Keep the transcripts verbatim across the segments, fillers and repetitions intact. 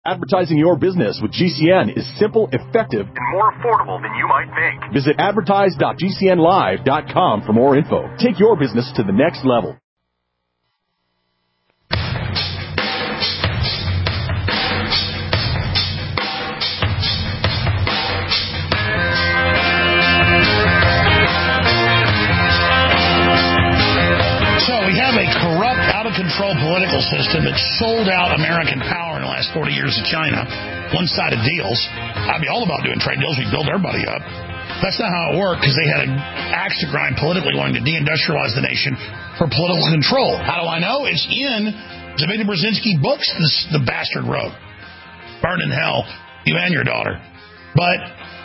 Advertising your business with G C N is simple, effective, and more affordable than you might think. Visit advertise dot g c n live dot com for more info. Take your business to the next level. Control political system that sold out American power in the last forty years to China. One-sided deals. I'd be all about doing trade deals. We'd build everybody up. That's not how it worked because they had an axe to grind politically wanting to deindustrialize the nation for political control. How do I know? It's in Zbigniew Brzezinski books this, the bastard wrote. Burn in hell, you and your daughter. But...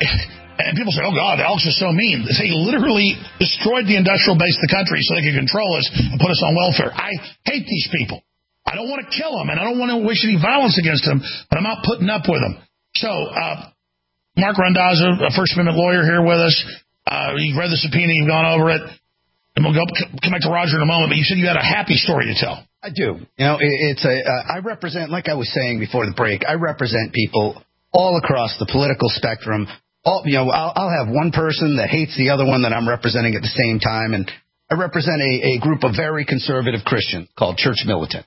And people say, oh, God, Alex is so mean. They literally destroyed the industrial base of the country so they could control us and put us on welfare. I hate these people. I don't want to kill them, and I don't want to wish any violence against them, but I'm not putting up with them. So, uh, Mark Randazzo, a First Amendment lawyer here with us. Uh, you've read the subpoena. You've gone over it. And we'll go come back to Roger in a moment, but you said you had a happy story to tell. I do. You know, it's a, uh, I represent, like I was saying before the break, I represent people all across the political spectrum. All, you know, I'll, I'll have one person that hates the other one that I'm representing at the same time, and I represent a, a group of very conservative Christians called Church Militant.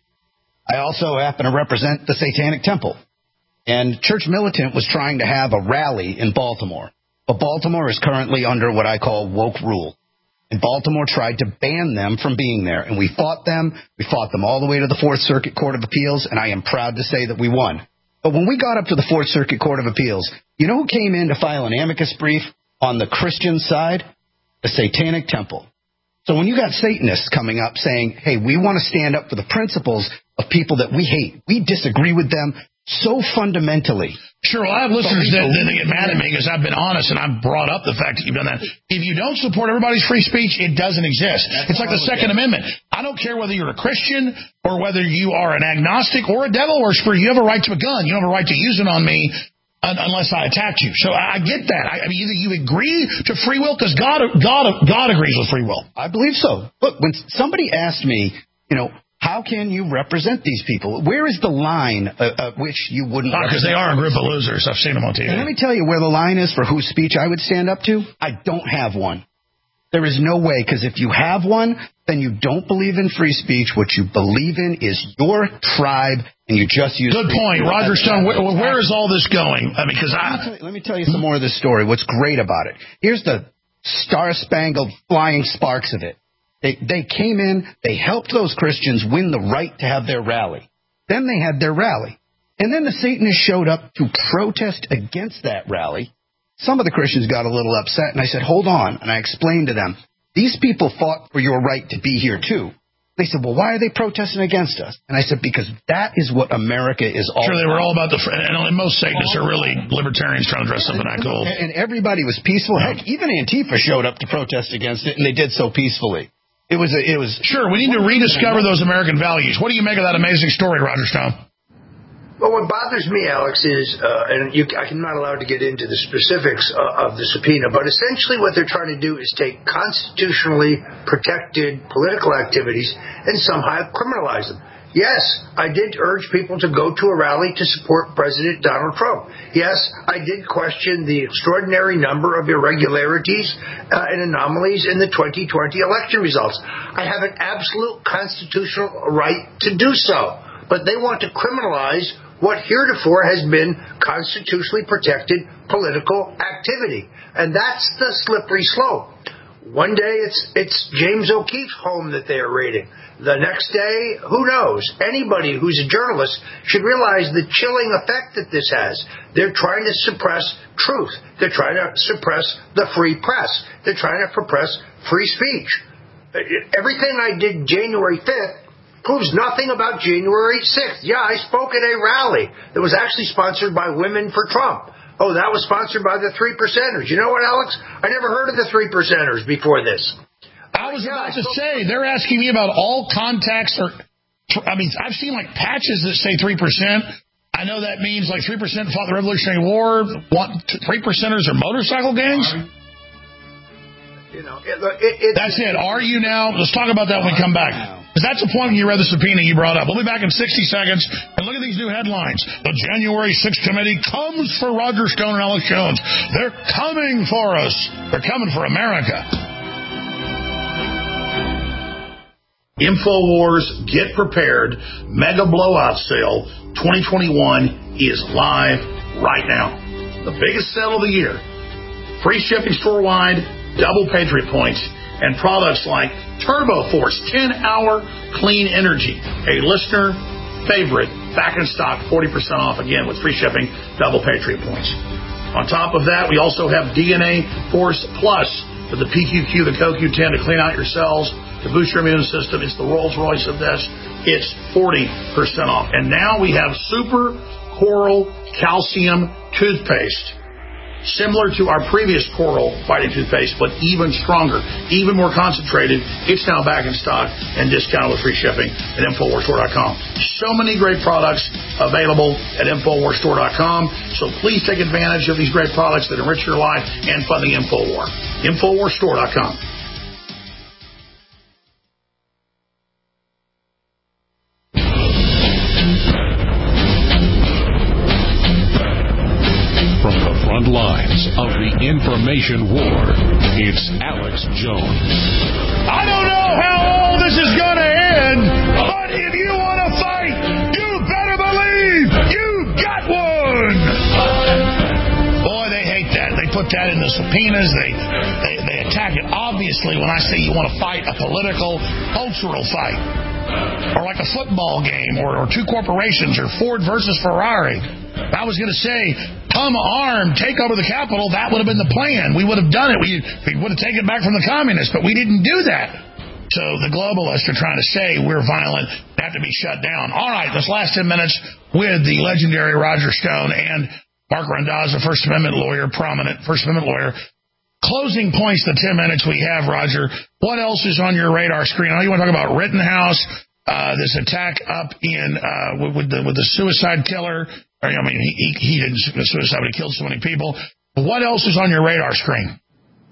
I also happen to represent the Satanic Temple, and Church Militant was trying to have a rally in Baltimore, but Baltimore is currently under what I call woke rule, and Baltimore tried to ban them from being there, and we fought them. We fought them all the way to the Fourth Circuit Court of Appeals, and I am proud to say that we won. But when we got up to the Fourth Circuit Court of Appeals, you know who came in to file an amicus brief on the Christian side? The Satanic Temple. So when you got Satanists coming up saying, hey, we want to stand up for the principles of people that we hate, we disagree with them so fundamentally. Sure, well, I have listeners that, that get mad at me because I've been honest and I've brought up the fact that you've done that. If you don't support everybody's free speech, it doesn't exist. That's it's like the Second Amendment. I don't care whether you're a Christian or whether you are an agnostic or a devil worshiper. You have a right to a gun. You don't have a right to use it on me unless I attack you. So I get that. I, I mean, either you agree to free will because God, God, God agrees with free will. I believe so. Look, when somebody asked me, you know, how can you represent these people? Where is the line at which you wouldn't? Because they are a group of losers. I've seen them on T V. And let me tell you where the line is for whose speech I would stand up to. I don't have one. There is no way, because if you have one, then you don't believe in free speech. What you believe in is your tribe, and you just use. Good point, Roger Stone. Where, where is all this going? I mean, because I let me, you, let me tell you some more of this story. What's great about it? Here's the star-spangled flying sparks of it. They they came in, they helped those Christians win the right to have their rally. Then they had their rally. And then the Satanists showed up to protest against that rally. Some of the Christians got a little upset, and I said, hold on. And I explained to them, these people fought for your right to be here too. They said, well, why are they protesting against us? And I said, because that is what America is all about. Sure, they were all about the, and most Satanists are really libertarians trying to dress up in that cool. And everybody was peaceful. Heck, even Antifa showed up to protest against it, and they did so peacefully. It was, a, it was. Sure, we need to rediscover those American values. What do you make of that amazing story, Roger Stone? Well, what bothers me, Alex, is, uh, and you, I'm not allowed to get into the specifics uh, of the subpoena, but essentially what they're trying to do is take constitutionally protected political activities and somehow criminalize them. Yes, I did urge people to go to a rally to support President Donald Trump. Yes, I did question the extraordinary number of irregularities uh, and anomalies in the twenty twenty election results. I have an absolute constitutional right to do so, but they want to criminalize what heretofore has been constitutionally protected political activity. And that's the slippery slope. One day it's it's James O'Keefe's home that they are raiding. The next day, who knows? Anybody who's a journalist should realize the chilling effect that this has. They're trying to suppress truth. They're trying to suppress the free press. They're trying to suppress free speech. Everything I did January fifth proves nothing about January sixth. Yeah, I spoke at a rally that was actually sponsored by Women for Trump. Oh, that was sponsored by the Three Percenters. You know what, Alex? I never heard of the Three Percenters before this. I was yeah, about to say, they're asking me about all contacts. Or, I mean, I've seen like patches that say three percent. I know that means like three percent fought the Revolutionary War. Three percenters are motorcycle gangs. You know, it, it, it, That's it. Are you now? Let's talk about that when we come back. Because that's the point when you read the subpoena you brought up. We'll be back in sixty seconds. And look at these new headlines. The January sixth committee comes for Roger Stone and Alex Jones. They're coming for us. They're coming for America. InfoWars, get prepared. Mega blowout sale twenty twenty-one is live right now. The biggest sale of the year. Free shipping store-wide, double Patriot points, and products like Turbo Force ten hour clean energy, a listener favorite, back in stock, forty percent off again with free shipping, double Patriot points. On top of that, we also have D N A Force Plus with the P Q Q, the C O Q ten to clean out your cells, to boost your immune system. It's the Rolls Royce of this. It's forty percent off. And now we have Super Coral Calcium Toothpaste. Similar to our previous Coral Fighting Toothpaste, but even stronger, even more concentrated. It's now back in stock and discounted with free shipping at Infowars Store dot com. So many great products available at Infowars Store dot com. So please take advantage of these great products that enrich your life and fund the Infowar. Infowars Store dot com. Lines of the information war. It's Alex Jones. I don't know how all this is going to end, but if you want to fight, you better believe you got one. Boy, they hate that. They put that in the subpoenas. They, they, they attack it. Obviously, when I say you want to fight a political, cultural fight, or like a football game, or, or two corporations, or Ford versus Ferrari, I was going to say, come armed, take over the Capitol. That would have been the plan. We would have done it. We, we would have taken it back from the communists, but we didn't do that. So the globalists are trying to say we're violent, have to be shut down. All right, this last ten minutes with the legendary Roger Stone and Mark Randazza, First Amendment lawyer, prominent First Amendment lawyer. Closing points, the ten minutes we have, Roger. What else is on your radar screen? I know you want to talk about Rittenhouse, uh, this attack up in uh, with, with the with the suicide killer. I mean, he, he didn't suicide, but he killed so many people. What else is on your radar screen?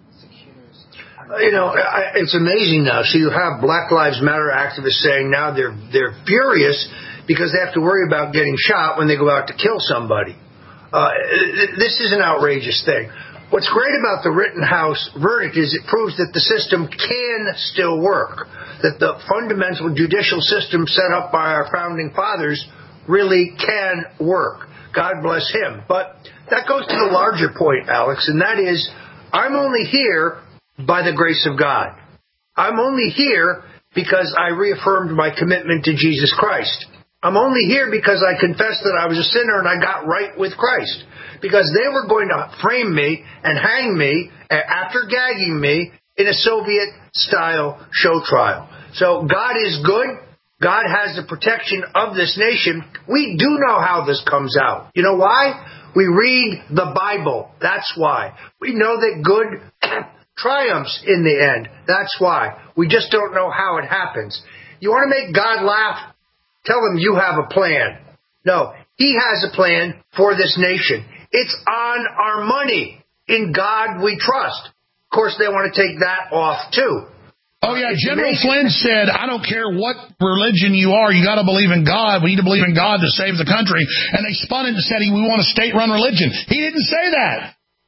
You know, I, it's amazing now. So you have Black Lives Matter activists saying now they're they're furious because they have to worry about getting shot when they go out to kill somebody. Uh, this is an outrageous thing. What's great about the Rittenhouse verdict is it proves that the system can still work, that the fundamental judicial system set up by our founding fathers really can work. God bless him. But that goes to the larger point, Alex, and that is I'm only here by the grace of God. I'm only here because I reaffirmed my commitment to Jesus Christ. I'm only here because I confessed that I was a sinner and I got right with Christ. Because they were going to frame me and hang me after gagging me in a Soviet-style show trial. So God is good. God has the protection of this nation. We do know how this comes out. You know why? We read the Bible. That's why. We know that good triumphs in the end. That's why. We just don't know how it happens. You want to make God laugh? Tell him you have a plan. No, he has a plan for this nation. It's on our money. In God we trust. Of course, they want to take that off, too. Oh, yeah, General Flynn said, I don't care what religion you are, you got to believe in God. We need to believe in God to save the country. And they spun it and said, we want a state-run religion. He didn't say that.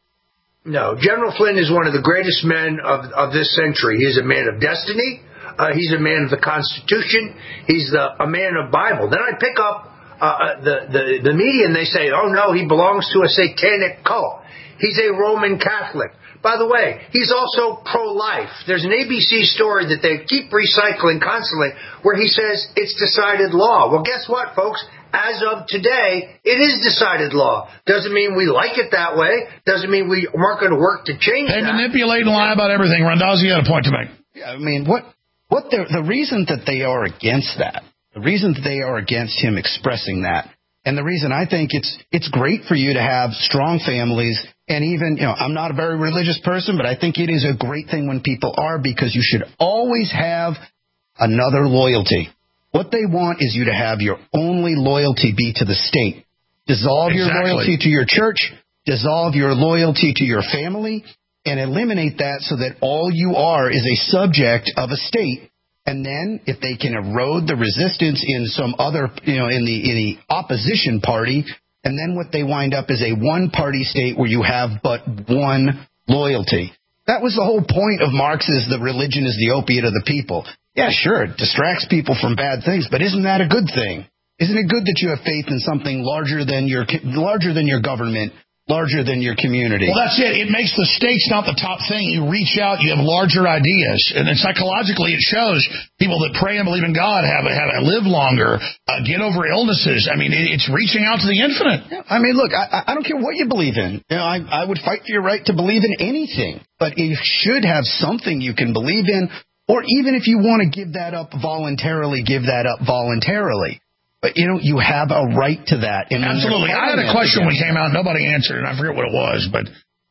No, General Flynn is one of the greatest men of, of this century. He's a man of destiny. Uh, he's a man of the Constitution. He's the, a man of Bible. Then I pick up Uh, the, the, the media and they say, oh no, he belongs to a satanic cult. He's a Roman Catholic. By the way, he's also pro-life. There's an A B C story that they keep recycling constantly where he says it's decided law. Well, guess what, folks? As of today, it is decided law. Doesn't mean we like it that way. Doesn't mean we aren't going to work to change they that. They manipulate and lie about everything. Randazza, you got a point to make. Yeah, I mean, what, what the reason that they are against that, The reason that they are against him expressing that, and the reason I think it's it's great for you to have strong families, and even, you know, I'm not a very religious person, but I think it is a great thing when people are, because you should always have another loyalty. What they want is you to have your only loyalty be to the state. Dissolve exactly. your loyalty to your church, dissolve your loyalty to your family, and eliminate that so that all you are is a subject of a state. And then if they can erode the resistance in some other, you know, in the in the opposition party, and then what they wind up is a one-party state where you have but one loyalty. That was the whole point of Marx's "the religion is the opiate of the people." Yeah, sure, it distracts people from bad things, but isn't that a good thing? Isn't it good that you have faith in something larger than your larger than your government, larger than your community? Well, that's it. It makes the states not the top thing. You reach out, you have larger ideas. And then psychologically, it shows people that pray and believe in God have, have live longer, uh, get over illnesses. I mean, it, it's reaching out to the infinite. Yeah, I mean, look, I, I don't care what you believe in. You know, I, I would fight for your right to believe in anything. But you should have something you can believe in, or even if you want to give that up voluntarily, give that up voluntarily. But, you know, you have a right to that. And absolutely. I had a question when we came out. Nobody answered, and I forget what it was. But,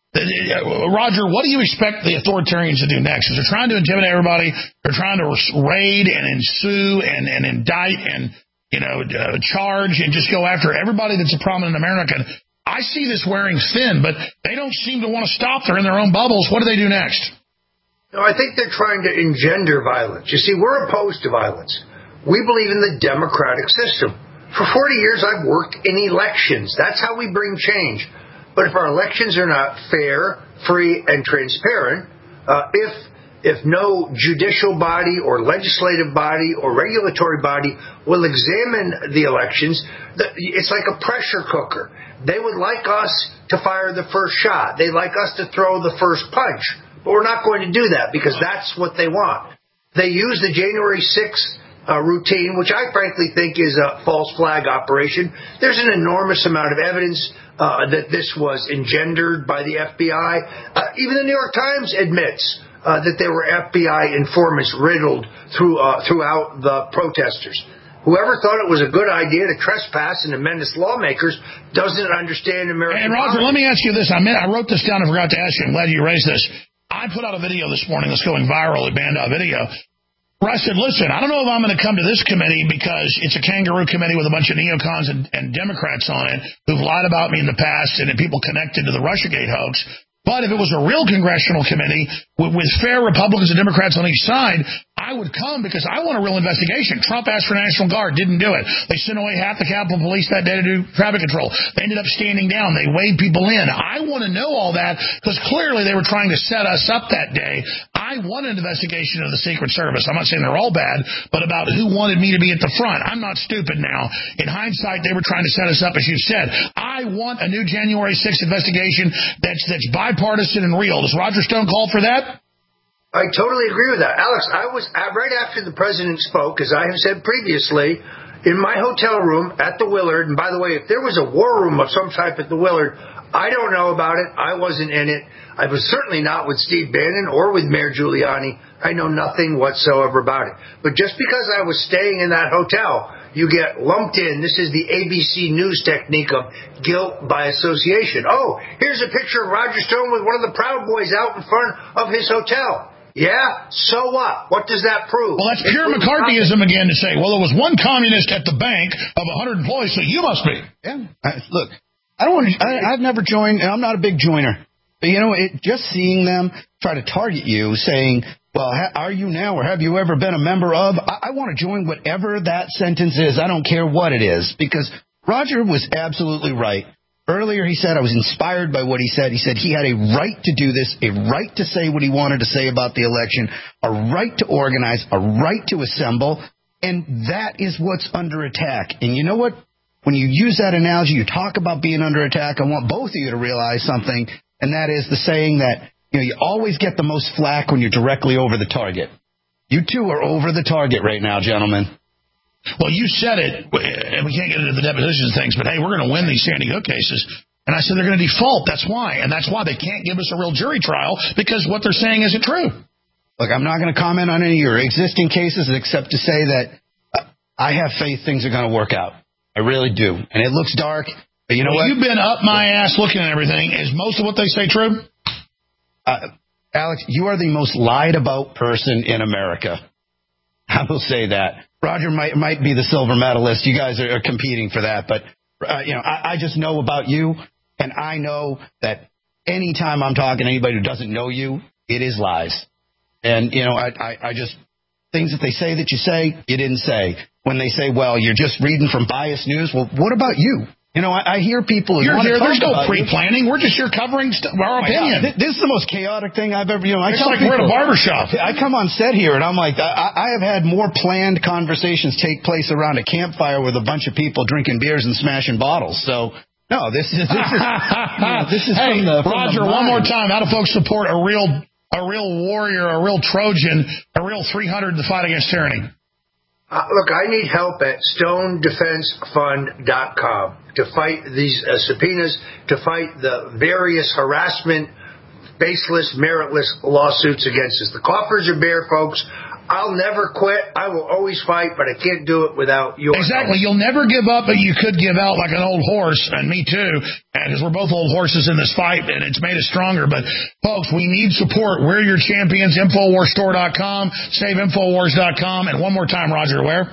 uh, Roger, what do you expect the authoritarians to do next? Is they're trying to intimidate everybody. They're trying to raid and ensue and, and indict and, you know, uh, charge and just go after everybody that's a prominent American. I see this wearing thin, but they don't seem to want to stop. They're in their own bubbles. What do they do next? No, I think they're trying to engender violence. You see, we're opposed to violence. We believe in the democratic system. For forty years, I've worked in elections. That's how we bring change. But if our elections are not fair, free, and transparent, uh, if if no judicial body or legislative body or regulatory body will examine the elections, it's like a pressure cooker. They would like us to fire the first shot. They'd like us to throw the first punch. But we're not going to do that because that's what they want. They use the January sixth Uh, routine, which I frankly think is a false flag operation. There's an enormous amount of evidence uh, that this was engendered by the F B I. Uh, even the New York Times admits uh, that there were F B I informants riddled through uh, throughout the protesters. Whoever thought it was a good idea to trespass and to menace lawmakers doesn't understand American And Roger, politics. let me ask you this. I mean, I wrote this down and forgot to ask you. I'm glad you raised this. I put out a video this morning that's going viral at Band Out Video, where I said, listen, I don't know if I'm going to come to this committee because it's a kangaroo committee with a bunch of neocons and, and Democrats on it who've lied about me in the past and people connected to the Russiagate hoax. But if it was a real congressional committee with, with fair Republicans and Democrats on each side, I would come because I want a real investigation. Trump asked for National Guard, didn't do it. They sent away half the Capitol Police that day to do traffic control. They ended up standing down. They waved people in. I want to know all that because clearly they were trying to set us up that day. I want an investigation of the Secret Service. I'm not saying they're all bad, but about who wanted me to be at the front. I'm not stupid now. In hindsight, they were trying to set us up, as you said. I want a new January sixth investigation that's that's bipartisan and real. Does Roger Stone call for that? I totally agree with that. Alex, I was at, right after the president spoke, as I have said previously, in my hotel room at the Willard. And by the way, if there was a war room of some type at the Willard, I don't know about it. I wasn't in it. I was certainly not with Steve Bannon or with Mayor Giuliani. I know nothing whatsoever about it. But just because I was staying in that hotel, you get lumped in. This is the A B C News technique of guilt by association. Oh, here's a picture of Roger Stone with one of the Proud Boys out in front of his hotel. Yeah, so what? What does that prove? Well, that's pure McCarthyism again to say, well, there was one communist at the bank of one hundred employees, so you must be. Yeah. I, look, I don't want to, I, I've never joined, and I'm not a big joiner. But, you know, it, just seeing them try to target you saying, well, ha, are you now or have you ever been a member of? I, I want to join whatever that sentence is. I don't care what it is, because Roger was absolutely right. Earlier, he said, I was inspired by what he said. He said he had a right to do this, a right to say what he wanted to say about the election, a right to organize, a right to assemble, and that is what's under attack. And you know what? When you use that analogy, you talk about being under attack, I want both of you to realize something, and that is the saying that, you know, you always get the most flack when you're directly over the target. You two are over the target right now, gentlemen. Well, you said it, and we can't get into the depositions things, but hey, we're going to win these Sandy Hook cases. And I said they're going to default. That's why. And that's why they can't give us a real jury trial, because what they're saying isn't true. Look, I'm not going to comment on any of your existing cases except to say that I have faith things are going to work out. I really do. And it looks dark, but you know well, what? You've been up my ass looking at everything. Is most of what they say true? Uh, Alex, you are the most lied about person in America. I will say that. Roger might might be the silver medalist. You guys are, are competing for that. But, uh, you know, I, I just know about you, and I know that anytime I'm talking to anybody who doesn't know you, it is lies. And, you know, I, I, I just things that they say that you say, you didn't say. When they say, well, you're just reading from biased news, well, what about you? You know, I, I hear people... You're here, there's no pre-planning. We're just here covering st- our opinion. Yeah, this is the most chaotic thing I've ever... You know, I it's tell like people, we're at a barbershop. I come on set here, and I'm like, I, I have had more planned conversations take place around a campfire with a bunch of people drinking beers and smashing bottles. So, no, this is... This is, you know, this is hey, from the, from Roger, the one more time. How do folks support a real a real warrior, a real Trojan, a real three hundred in the fight against tyranny? Uh, look, I need help at stone defense fund dot com to fight these uh, subpoenas, to fight the various harassment, baseless, meritless lawsuits against us. The coffers are bare, folks. I'll never quit. I will always fight, but I can't do it without your Exactly. help. You'll never give up, but you could give out like an old horse, and me too, because we're both old horses in this fight, and it's made us stronger. But, folks, we need support. We're your champions. Infowars Store dot com, Save Infowars dot com, and one more time, Roger, where?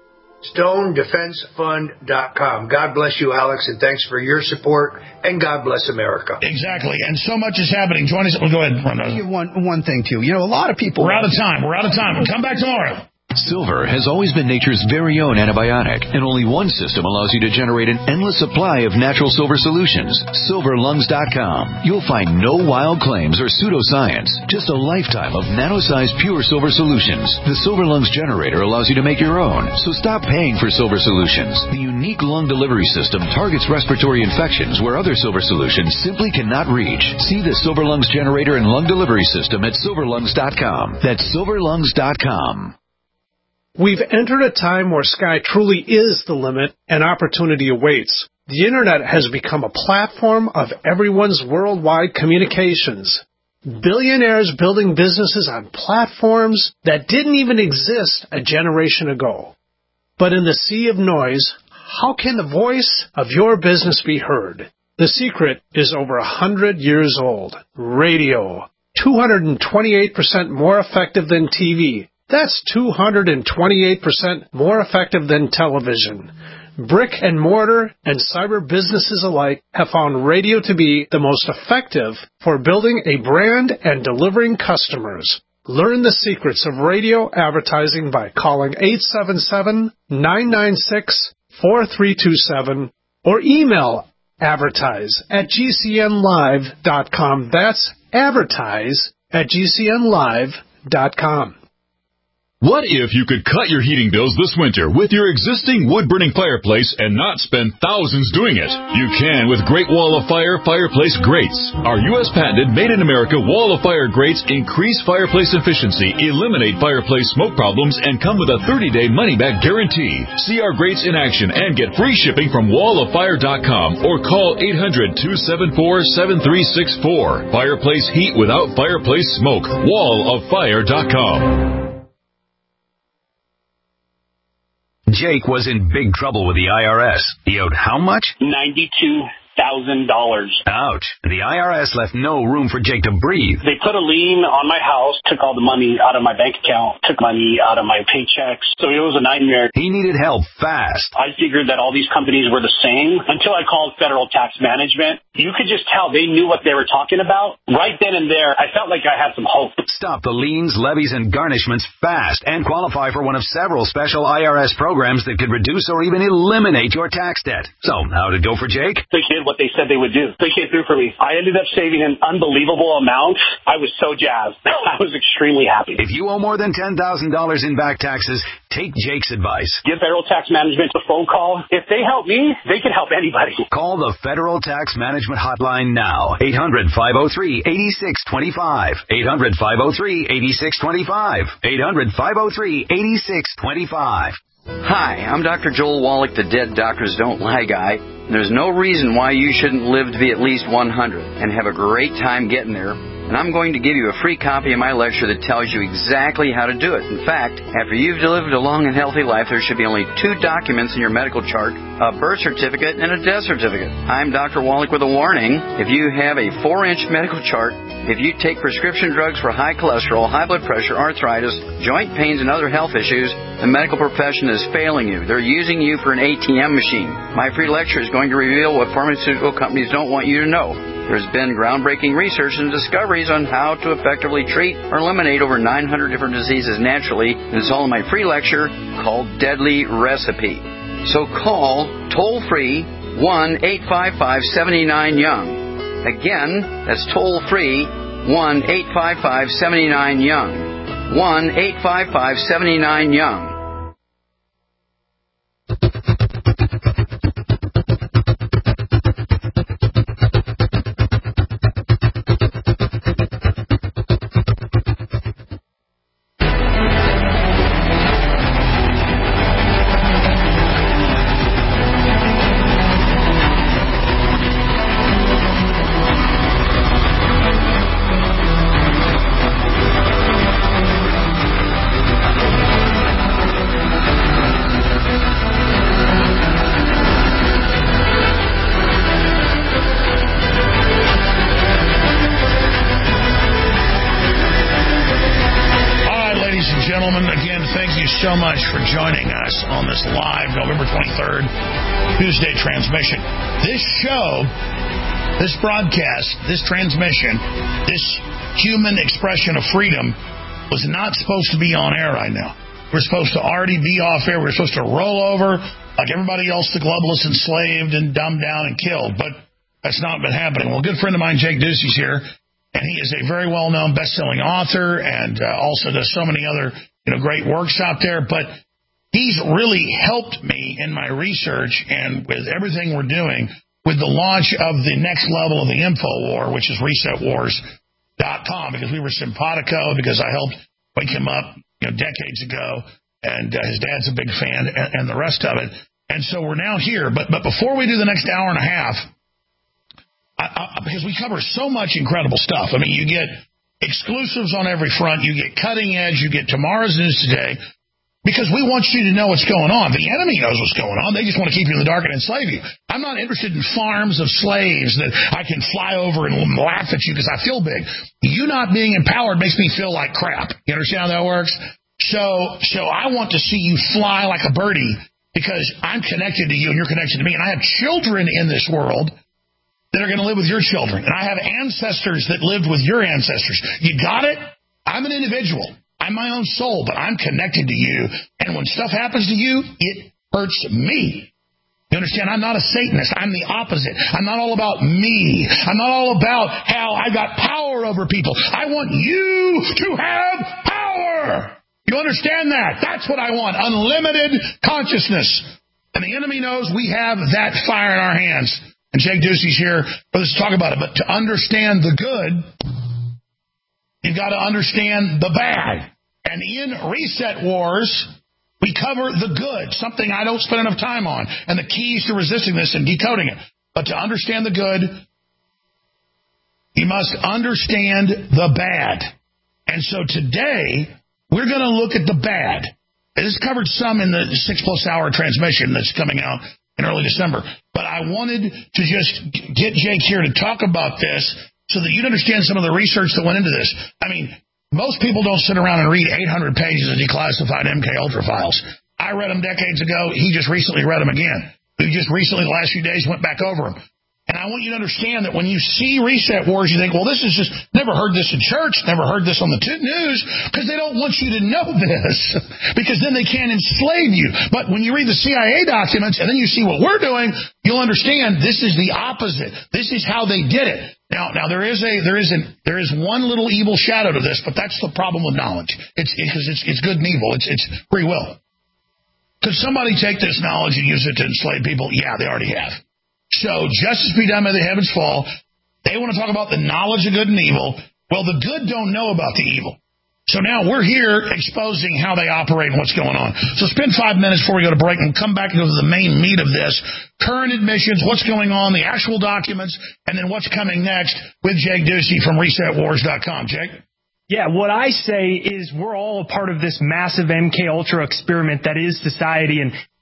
stone defense fund dot com. God bless you, Alex, and thanks for your support, and God bless America. Exactly, and so much is happening. Join us. Well, go ahead. One, one thing, too. You know, a lot of people... We're out of time. We're out of time. Come back tomorrow. Silver has always been nature's very own antibiotic, and only one system allows you to generate an endless supply of natural silver solutions. silver lungs dot com. You'll find no wild claims or pseudoscience, just a lifetime of nano-sized pure silver solutions. The Silver Lungs generator allows you to make your own, so stop paying for silver solutions. The unique lung delivery system targets respiratory infections where other silver solutions simply cannot reach. See the Silver Lungs generator and lung delivery system at silver lungs dot com. That's silver lungs dot com. We've entered a time where sky truly is the limit and opportunity awaits. The Internet has become a platform of everyone's worldwide communications. Billionaires building businesses on platforms that didn't even exist a generation ago. But in the sea of noise, how can the voice of your business be heard? The secret is over a hundred years old. Radio. two hundred twenty-eight percent more effective than T V. That's two hundred twenty-eight percent more effective than television. Brick and mortar and cyber businesses alike have found radio to be the most effective for building a brand and delivering customers. Learn the secrets of radio advertising by calling eight seven seven, nine nine six, four three two seven or email advertise at g c n live dot com. That's advertise at g c n live dot com. What if you could cut your heating bills this winter with your existing wood-burning fireplace and not spend thousands doing it? You can with Great Wall of Fire Fireplace Grates. Our U S patented made-in-America Wall of Fire grates increase fireplace efficiency, eliminate fireplace smoke problems, and come with a thirty-day money-back guarantee. See our grates in action and get free shipping from wall of fire dot com or call eight hundred, two seven four, seven three six four. Fireplace heat without fireplace smoke. wall of fire dot com. Jake was in big trouble with the I R S. He owed how much? ninety-two thousand dollars. Ouch. The I R S left no room for Jake to breathe. They put a lien on my house, took all the money out of my bank account, took money out of my paychecks. So it was a nightmare. He needed help fast. I figured that all these companies were the same until I called Federal Tax Management. You could just tell they knew what they were talking about. Right then and there, I felt like I had some hope. Stop the liens, levies, and garnishments fast and qualify for one of several special I R S programs that could reduce or even eliminate your tax debt. So, how'd it go for Jake? They did what they said they would do. They came through for me. I ended up saving an unbelievable amount. I was so jazzed. I was extremely happy. If you owe more than ten thousand dollars in back taxes, take Jake's advice. Give Federal Tax Management a phone call. If they help me, they can help anybody. Call the Federal Tax Management Hotline now. eight hundred, five oh three, eight six two five. eight hundred, five oh three, eight six two five. eight hundred, five oh three, eight six two five. Hi, I'm Doctor Joel Wallach, the Dead Doctors Don't Lie guy. There's no reason why you shouldn't live to be at least one hundred and have a great time getting there. And I'm going to give you a free copy of my lecture that tells you exactly how to do it. In fact, after you've lived a long and healthy life, there should be only two documents in your medical chart, a birth certificate and a death certificate. I'm Doctor Wallach with a warning. If you have a four-inch medical chart, if you take prescription drugs for high cholesterol, high blood pressure, arthritis, joint pains, and other health issues, the medical profession is failing you. They're using you for an A T M machine. My free lecture is going to reveal what pharmaceutical companies don't want you to know. There's been groundbreaking research and discoveries on how to effectively treat or eliminate over nine hundred different diseases naturally, and it's all in my free lecture called Deadly Recipe. So call toll-free one eight five five, seven nine, young. Again, that's toll-free one eight five five, seven nine, young. one eight five five, seven nine, young. So much for joining us on this live November twenty-third Tuesday transmission. This show, this broadcast, this transmission, this human expression of freedom was not supposed to be on air right now. We're supposed to already be off air. We're supposed to roll over like everybody else, the globalists, enslaved and dumbed down and killed. But that's not been happening. Well, a good friend of mine, Jake Ducey's here, and he is a very well-known best-selling author and uh, also does so many other you know, great works out there, but he's really helped me in my research and with everything we're doing with the launch of the next level of the InfoWar, which is reset wars dot com, because we were simpatico, because I helped wake him up, you know, decades ago, and uh, his dad's a big fan, and, and the rest of it. And so we're now here. But but before we do the next hour and a half, I, I, because we cover so much incredible stuff. I mean, you get exclusives on every front. You get cutting edge. You get tomorrow's news today, because we want you to know what's going on. The enemy knows what's going on. They just want to keep you in the dark and enslave you. I'm not interested in farms of slaves that I can fly over and laugh at you because I feel big. You not being empowered makes me feel like crap. You understand how that works? So, so I want to see you fly like a birdie, because I'm connected to you and you're connected to me. And I have children in this world that are going to live with your children. And I have ancestors that lived with your ancestors. You got it? I'm an individual. I'm my own soul, but I'm connected to you. And when stuff happens to you, it hurts me. You understand? I'm not a Satanist. I'm the opposite. I'm not all about me. I'm not all about how I got power over people. I want you to have power. You understand that? That's what I want. Unlimited consciousness. And the enemy knows we have that fire in our hands. And Jake Ducey's here for us to talk about it. But to understand the good, you've got to understand the bad. And in Reset Wars, we cover the good, something I don't spend enough time on, and the keys to resisting this and decoding it. But to understand the good, you must understand the bad. And so today, we're going to look at the bad. This is covered some in the six-plus hour transmission that's coming out in early December. But I wanted to just get Jake here to talk about this so that you'd understand some of the research that went into this. I mean, most people don't sit around and read eight hundred pages of declassified M K Ultra files. I read them decades ago. He just recently read them again. We just recently, the last few days, went back over them. And I want you to understand that when you see Reset Wars, you think, well, this is just, never heard this in church, never heard this on the t- news, because they don't want you to know this, because then they can't enslave you. But when you read the C I A documents and then you see what we're doing, you'll understand this is the opposite. This is how they did it. Now, now there is a there is an there is one little evil shadow to this, but that's the problem with knowledge. It's because it's it's good and evil. It's it's free will. Could somebody take this knowledge and use it to enslave people? Yeah, they already have. So justice be done by the heavens fall. They want to talk about the knowledge of good and evil. Well, the good don't know about the evil. So now we're here exposing how they operate and what's going on. So spend five minutes before we go to break and come back and go to the main meat of this. Current admissions, what's going on, the actual documents, and then what's coming next with Jake Ducey from reset wars dot com. Jake? Yeah, what I say is we're all a part of this massive M K Ultra experiment that is society, and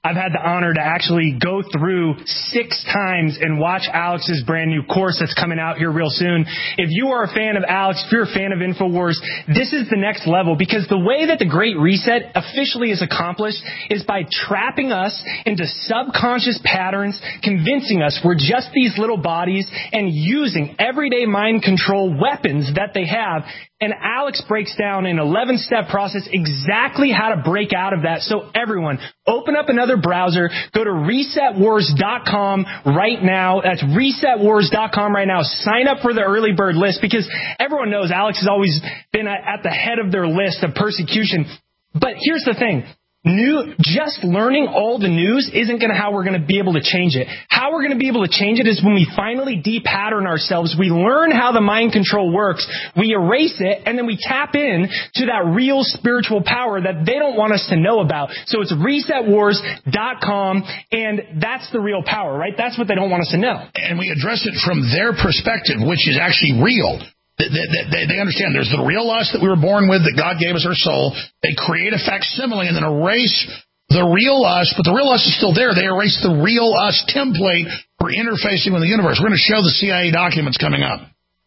I've had the honor to actually go through six times and watch Alex's brand new course that's coming out here real soon. If you are a fan of Alex, if you're a fan of InfoWars, this is the next level, because the way that the Great Reset officially is accomplished is by trapping us into subconscious patterns, convincing us we're just these little bodies, and using everyday mind control weapons that they have. And Alex breaks down in an eleven-step process exactly how to break out of that. So everyone, open up another browser, go to reset wars dot com right now. That's reset wars dot com right now. Sign up for the early bird list, because everyone knows Alex has always been at the head of their list of persecution. But here's the thing. New, just learning all the news isn't going to how we're going to be able to change it. How we're going to be able to change it is when we finally de-pattern ourselves. We learn how the mind control works. We erase it, and then we tap in to that real spiritual power that they don't want us to know about. So it's reset wars dot com, and that's the real power, right? That's what they don't want us to know. And we address it from their perspective, which is actually real. They, they, they understand there's the real us that we were born with, that God gave us our soul. They create a facsimile and then erase the real us, but the real us is still there. They erase the real us template for interfacing with the universe. We're going to show the C I A documents coming up.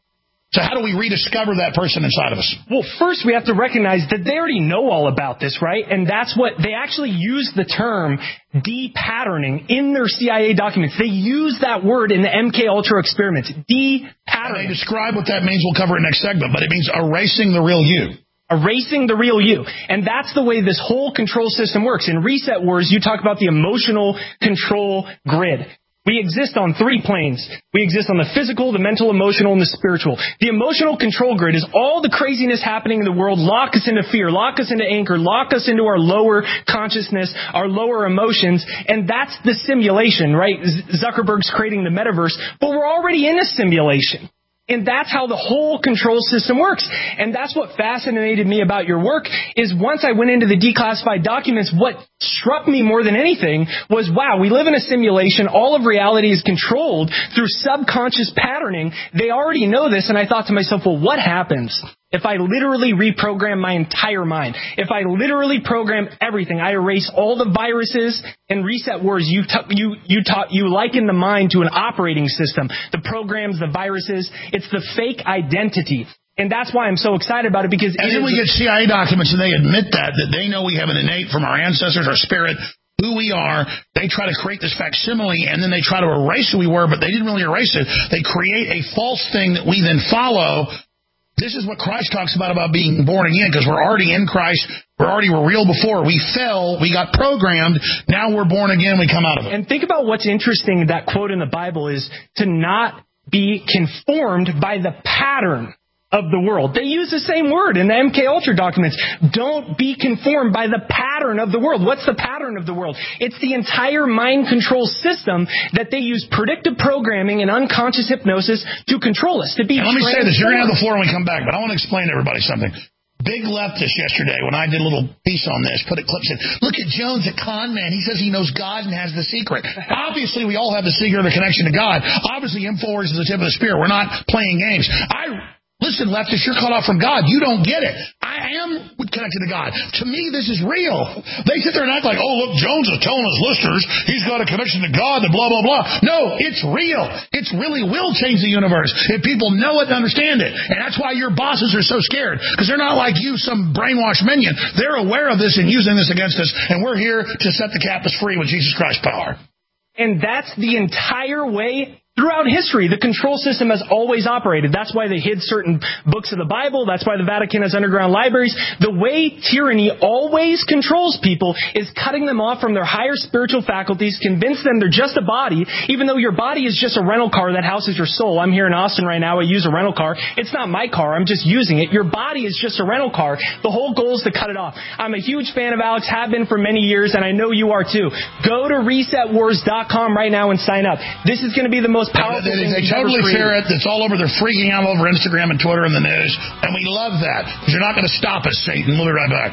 So how do we rediscover that person inside of us? Well, first we have to recognize that they already know all about this, right? And that's what they actually use the term de-patterning in their C I A documents. They use that word in the M K Ultra experiments. De-patterning. And they describe what that means. We'll cover it next segment, but it means erasing the real you. Erasing the real you. And that's the way this whole control system works. In Reset Wars, you talk about the emotional control grid. We exist on three planes. We exist on the physical, the mental, emotional, and the spiritual. The emotional control grid is all the craziness happening in the world. Lock us into fear, lock us into anger, lock us into our lower consciousness, our lower emotions. And that's the simulation, right? Zuckerberg's creating the metaverse, but we're already in a simulation. And that's how the whole control system works. And that's what fascinated me about your work is once I went into the declassified documents, what struck me more than anything was, wow, we live in a simulation. All of reality is controlled through subconscious patterning. They already know this. And I thought to myself, well, what happens if I literally reprogram my entire mind? If I literally program everything, I erase all the viruses and Reset Wars. You t- you you taught you liken the mind to an operating system. The programs, the viruses, it's the fake identity. And that's why I'm so excited about it, because and then we get C I A documents and they admit that that they know we have an innate from our ancestors, our spirit, who we are. They try to create this facsimile, and then they try to erase who we were, but they didn't really erase it. They create a false thing that we then follow. This is what Christ talks about, about being born again, because we're already in Christ. We're already were real before. We fell. We got programmed. Now we're born again. We come out of it. And think about what's interesting. That quote in the Bible is to not be conformed by the pattern of the world. They use the same word in the M K Ultra documents. Don't be conformed by the pattern of the world. What's the pattern of the world? It's the entire mind control system that they use predictive programming and unconscious hypnosis to control us. To be. And let me say this. You're going to have the floor when we come back, but I want to explain to everybody something. Big leftist yesterday, when I did a little piece on this, put a clip, said, look at Jones, a con man. He says he knows God and has the secret. Obviously, we all have the secret of the connection to God. Obviously, InfoWars is the tip of the spear. We're not playing games. I... Listen, leftist, you're cut off from God. You don't get it. I am connected to God. To me, this is real. They sit there and act like, oh, look, Jones is telling his listeners he's got a connection to God and blah, blah, blah. No, it's real. It really will change the universe if people know it and understand it. And that's why your bosses are so scared, because they're not like you, some brainwashed minion. They're aware of this and using this against us, and we're here to set the captives free with Jesus Christ's power. And that's the entire way. Throughout history, the control system has always operated. That's why they hid certain books of the Bible. That's why the Vatican has underground libraries. The way tyranny always controls people is cutting them off from their higher spiritual faculties, convince them they're just a body, even though your body is just a rental car that houses your soul. I'm here in Austin right now. I use a rental car. It's not my car. I'm just using it. Your body is just a rental car. The whole goal is to cut it off. I'm a huge fan of Alex, have been for many years, and I know you are too. Go to reset wars dot com right now and sign up. This is going to be the most powerful they, thing they totally fear it. It's all over. They're freaking out all over Instagram and Twitter and the news. And we love that, because you're not going to stop us, Satan. We'll be right back.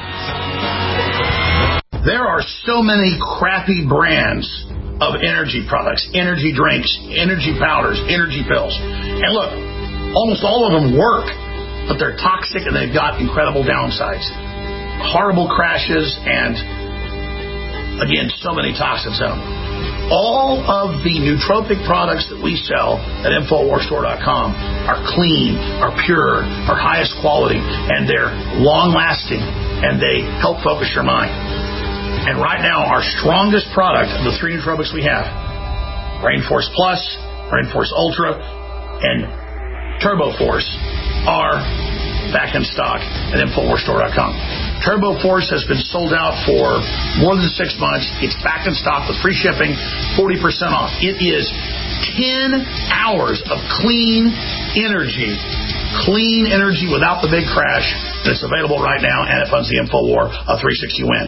There are so many crappy brands of energy products, energy drinks, energy powders, energy pills. And look, almost all of them work, but they're toxic and they've got incredible downsides. Horrible crashes and again, so many toxins in them. All of the nootropic products that we sell at Infowars Store dot com are clean, are pure, are highest quality, and they're long-lasting, and they help focus your mind. And right now, our strongest product of the three nootropics we have, Rainforce Plus, Rainforce Ultra, and Turbo Force, are back in stock at Infowars Store dot com. Turbo Force has been sold out for more than six months. It's back in stock with free shipping, forty percent off. It is ten hours of clean energy, clean energy without the big crash. And it's available right now, and it funds the InfoWar uh, three sixty win.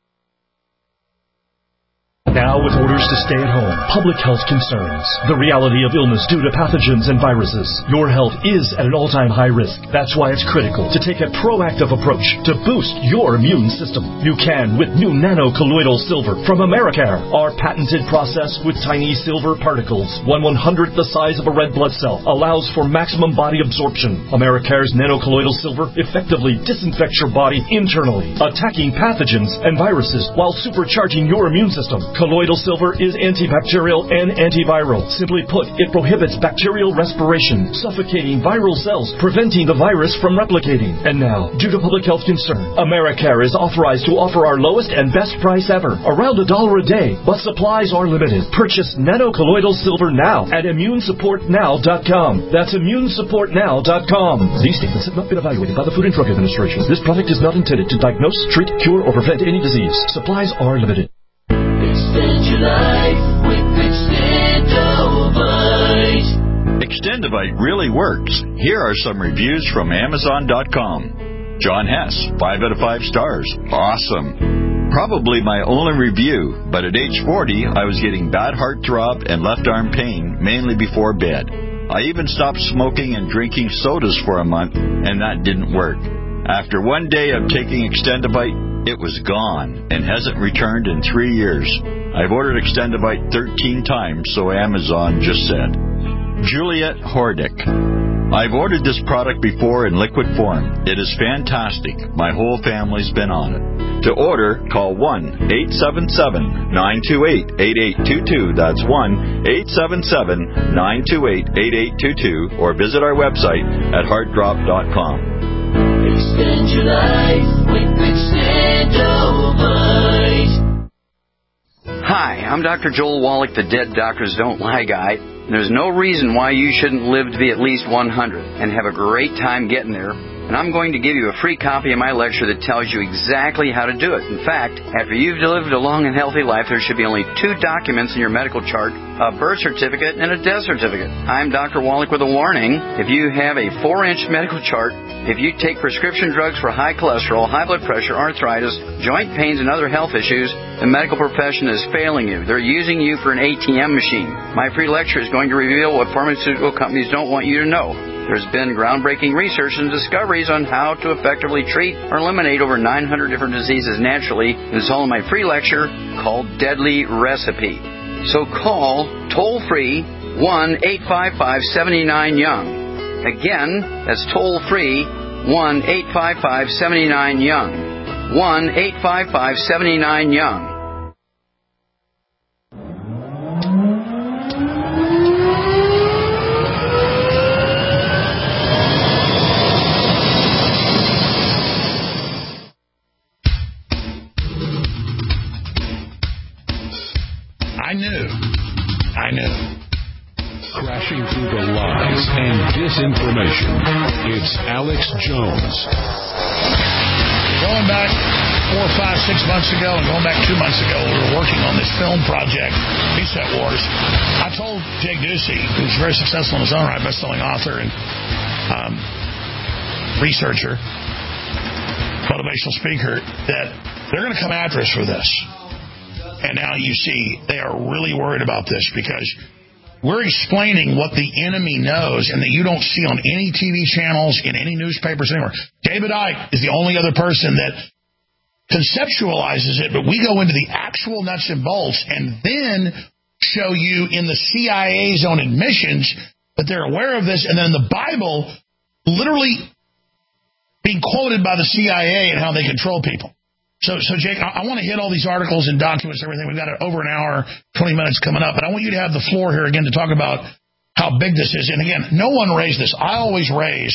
Now with orders to stay at home, public health concerns, the reality of illness due to pathogens and viruses, your health is at an all-time high risk. That's why it's critical to take a proactive approach to boost your immune system. You can with new nano-colloidal silver from Americare. Our patented process with tiny silver particles, one one-hundredth the size of a red blood cell, allows for maximum body absorption. Americare's nano-colloidal silver effectively disinfects your body internally, attacking pathogens and viruses while supercharging your immune system. Colloidal silver is antibacterial and antiviral. Simply put, it prohibits bacterial respiration, suffocating viral cells, preventing the virus from replicating. And now, due to public health concern, Americare is authorized to offer our lowest and best price ever, around a dollar a day, but supplies are limited. Purchase nano-colloidal silver now at immune support now dot com. That's immune support now dot com. These statements have not been evaluated by the Food and Drug Administration. This product is not intended to diagnose, treat, cure, or prevent any disease. Supplies are limited. Extend your life with Extendovite. Extendovite really works. Here are some reviews from Amazon dot com. John Hess, five out of five stars. Awesome. Probably my only review, but at age forty, I was getting bad heart throb and left arm pain, mainly before bed. I even stopped smoking and drinking sodas for a month, and that didn't work. After one day of taking Extendovite, it was gone and hasn't returned in three years. I've ordered Extendovite thirteen times, so Amazon just said. Juliet Hordick. I've ordered this product before in liquid form. It is fantastic. My whole family's been on it. To order, call one eight seven seven, nine two eight, eight eight two two. That's one eight seven seven, nine two eight, eight eight two two, or visit our website at heart drop dot com. Extend your life with Extendovite. Hi, I'm Doctor Joel Wallach, the Dead Doctors Don't Lie guy. There's no reason why you shouldn't live to be at least one hundred and have a great time getting there. And I'm going to give you a free copy of my lecture that tells you exactly how to do it. In fact, after you've lived a long and healthy life, there should be only two documents in your medical chart, a birth certificate and a death certificate. I'm Doctor Wallach with a warning. If you have a four-inch medical chart, if you take prescription drugs for high cholesterol, high blood pressure, arthritis, joint pains, and other health issues, the medical profession is failing you. They're using you for an A T M machine. My free lecture is going to reveal what pharmaceutical companies don't want you to know. There's been groundbreaking research and discoveries on how to effectively treat or eliminate over nine hundred different diseases naturally. It's all in my free lecture called Deadly Recipe. So call toll-free one eight five five, seven nine, young. Again, that's toll-free one eight five five, seven nine, young. one eight five five, seven nine, young. I knew. I knew. Crashing through the lies and disinformation, it's Alex Jones. Going back four, five, six months ago and going back two months ago, we were working on this film project, Reset Wars. I told Jake Ducey, who's very successful in his own right, best-selling author and um, researcher, motivational speaker, that they're going to come after us for this. And now you see they are really worried about this because we're explaining what the enemy knows and that you don't see on any T V channels, in any newspapers, anywhere. David Icke is the only other person that conceptualizes it, but we go into the actual nuts and bolts and then show you in the C I A's own admissions that they're aware of this, and then the Bible literally being quoted by the C I A and how they control people. So, so Jake, I, I want to hit all these articles and documents and everything. We've got over an hour, twenty minutes coming up, but I want you to have the floor here again to talk about how big this is. And again, no one raised this. I always raise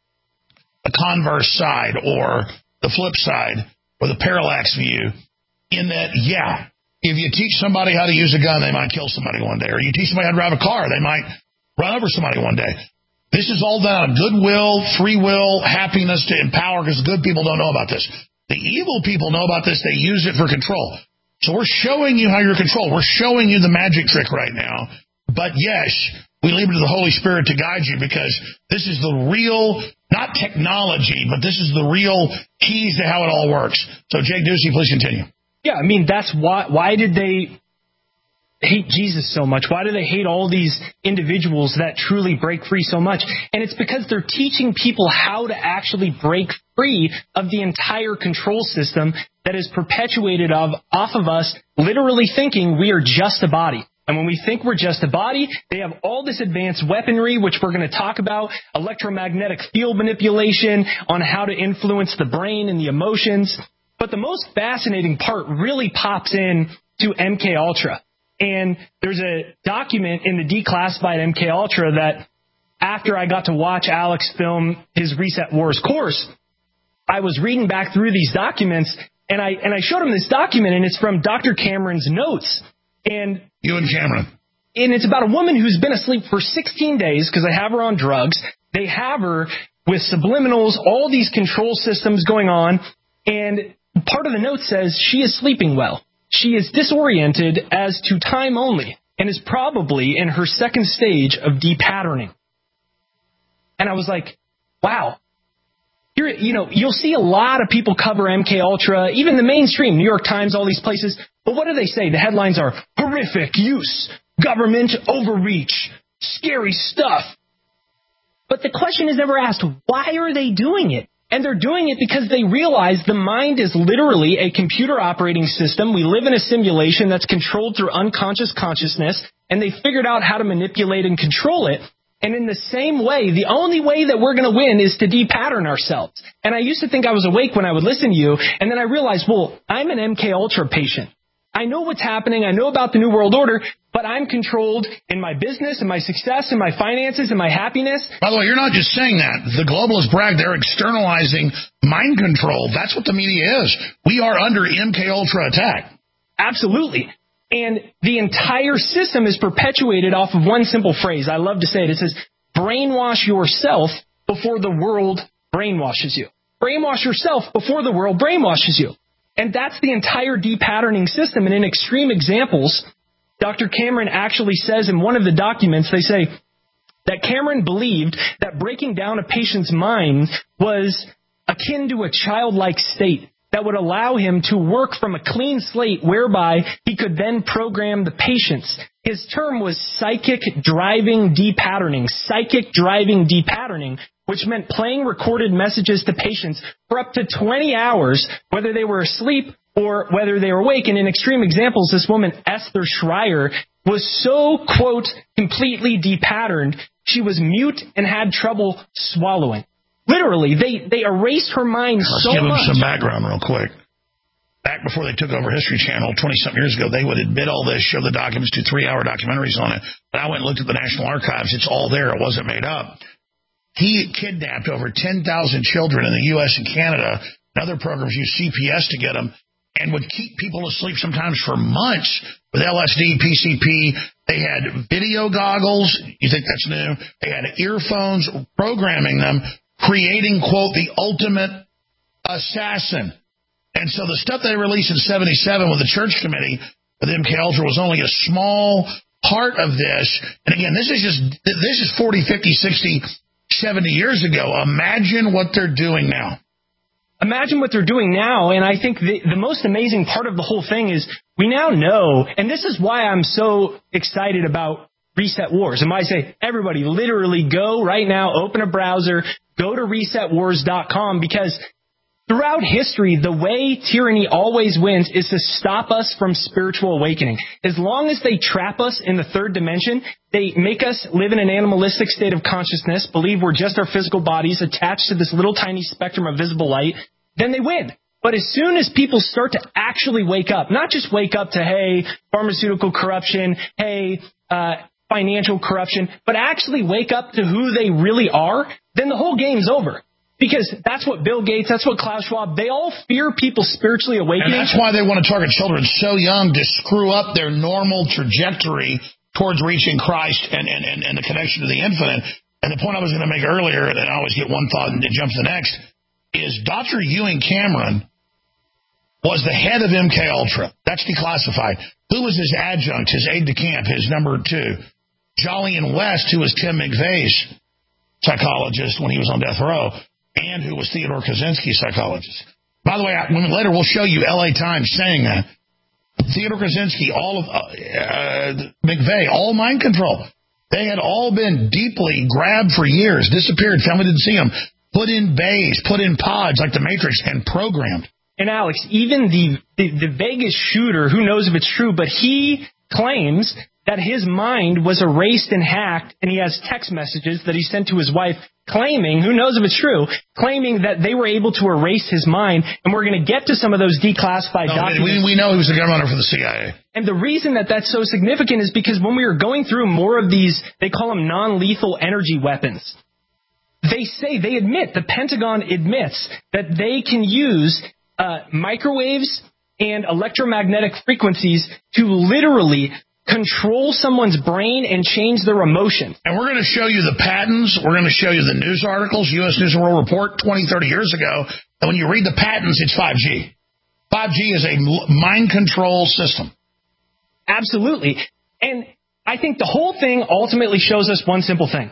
the converse side or the flip side or the parallax view in that, yeah, if you teach somebody how to use a gun, they might kill somebody one day. Or you teach somebody how to drive a car, they might run over somebody one day. This is all done on goodwill, free will, happiness to empower, because good people don't know about this. The evil people know about this. They use it for control. So we're showing you how you're controlled. We're showing you the magic trick right now. But yes, we leave it to the Holy Spirit to guide you, because this is the real, not technology, but this is the real keys to how it all works. So Jake Ducey, please continue. Yeah, I mean, that's why, why did they hate Jesus so much? Why do they hate all these individuals that truly break free so much? And it's because they're teaching people how to actually break free of the entire control system that is perpetuated of off of us literally thinking we are just a body. And when we think we're just a body, they have all this advanced weaponry, which we're going to talk about, electromagnetic field manipulation on how to influence the brain and the emotions. But the most fascinating part really pops in to M K Ultra. And there's a document in the Declassified M K Ultra that after I got to watch Alex film his Reset Wars course, I was reading back through these documents, and I and I showed him this document, and it's from Doctor Cameron's notes. And you and Cameron. And it's about a woman who's been asleep for sixteen days because they have her on drugs. They have her with subliminals, all these control systems going on, and part of the note says she is sleeping well. She is disoriented as to time only and is probably in her second stage of depatterning. And I was like, wow. Here, you know, you'll see a lot of people cover M K Ultra, even the mainstream, New York Times, all these places. But what do they say? The headlines are horrific use, government overreach, scary stuff. But the question is never asked, why are they doing it? And they're doing it because they realize the mind is literally a computer operating system. We live in a simulation that's controlled through unconscious consciousness, and they figured out how to manipulate and control it. And in the same way, the only way that we're going to win is to depattern ourselves. And I used to think I was awake when I would listen to you, and then I realized, well, I'm an M K Ultra patient. I know what's happening. I know about the New World Order, but I'm controlled in my business, in my success, in my finances, in my happiness. By the way, you're not just saying that. The globalists brag they're externalizing mind control. That's what the media is. We are under M K Ultra attack. Absolutely. And the entire system is perpetuated off of one simple phrase. I love to say it. It says, brainwash yourself before the world brainwashes you. Brainwash yourself before the world brainwashes you. And that's the entire depatterning system. And in extreme examples, Doctor Cameron actually says in one of the documents, they say that Cameron believed that breaking down a patient's mind was akin to a childlike state that would allow him to work from a clean slate whereby he could then program the patients. His term was psychic driving depatterning, psychic driving depatterning, which meant playing recorded messages to patients for up to twenty hours, whether they were asleep or whether they were awake. And in extreme examples, this woman, Esther Schreier, was so, quote, completely depatterned, she was mute and had trouble swallowing. Literally, they, they erased her mind Let's so much. Let's give them some background real quick. Back before they took over History Channel twenty-something years ago, they would admit all this, show the documents, do three-hour documentaries on it. But I went and looked at the National Archives. It's all there. It wasn't made up. He kidnapped over ten thousand children in the U S and Canada, and other programs use C P S to get them, and would keep people asleep sometimes for months with L S D, P C P. They had video goggles. You think that's new? They had earphones, programming them, creating, quote, the ultimate assassin. And so the stuff they released in seventy-seven with the Church Committee with M K Ultra was only a small part of this. And again, this is just, this is forty, fifty, sixty, seventy years ago. Imagine what they're doing now. Imagine what they're doing now, and I think the, the most amazing part of the whole thing is we now know, and this is why I'm so excited about Reset Wars. And I say, everybody, literally go right now, open a browser, go to reset wars dot com, because throughout history, the way tyranny always wins is to stop us from spiritual awakening. As long as they trap us in the third dimension, they make us live in an animalistic state of consciousness, believe we're just our physical bodies attached to this little tiny spectrum of visible light, then they win. But as soon as people start to actually wake up, not just wake up to, hey, pharmaceutical corruption, hey, uh, financial corruption, but actually wake up to who they really are, then the whole game's over. Because that's what Bill Gates, that's what Klaus Schwab, they all fear people spiritually awakening. And that's why they want to target children so young to screw up their normal trajectory towards reaching Christ and, and, and, and the connection to the infinite. And the point I was going to make earlier, and I always get one thought and it jumps to the next, is Doctor Ewing Cameron was the head of M K Ultra. That's declassified. Who was his adjunct, his aide de camp, his number two? Jolyon West, who was Tim McVeigh's psychologist when he was on death row, and who was Theodore Kaczynski's psychologist. By the way, I, when, later we'll show you L A Times saying that. Theodore Kaczynski, all of uh, uh, McVeigh, all mind control. They had all been deeply grabbed for years, disappeared, family didn't see them, put in bays, put in pods like the Matrix, and programmed. And Alex, even the, the, the Vegas shooter, who knows if it's true, but he claims that his mind was erased and hacked, and he has text messages that he sent to his wife claiming, who knows if it's true, claiming that they were able to erase his mind, and we're going to get to some of those declassified no, documents. We, we know he was the gun runner for the C I A. And the reason that that's so significant is because when we were going through more of these, they call them non-lethal energy weapons, they say, they admit, the Pentagon admits that they can use uh, microwaves and electromagnetic frequencies to literally control someone's brain and change their emotion. And we're going to show you the patents. We're going to show you the news articles, U S News and World Report twenty, thirty years ago. And when you read the patents, it's five G. five G is a mind control system. Absolutely. And I think the whole thing ultimately shows us one simple thing.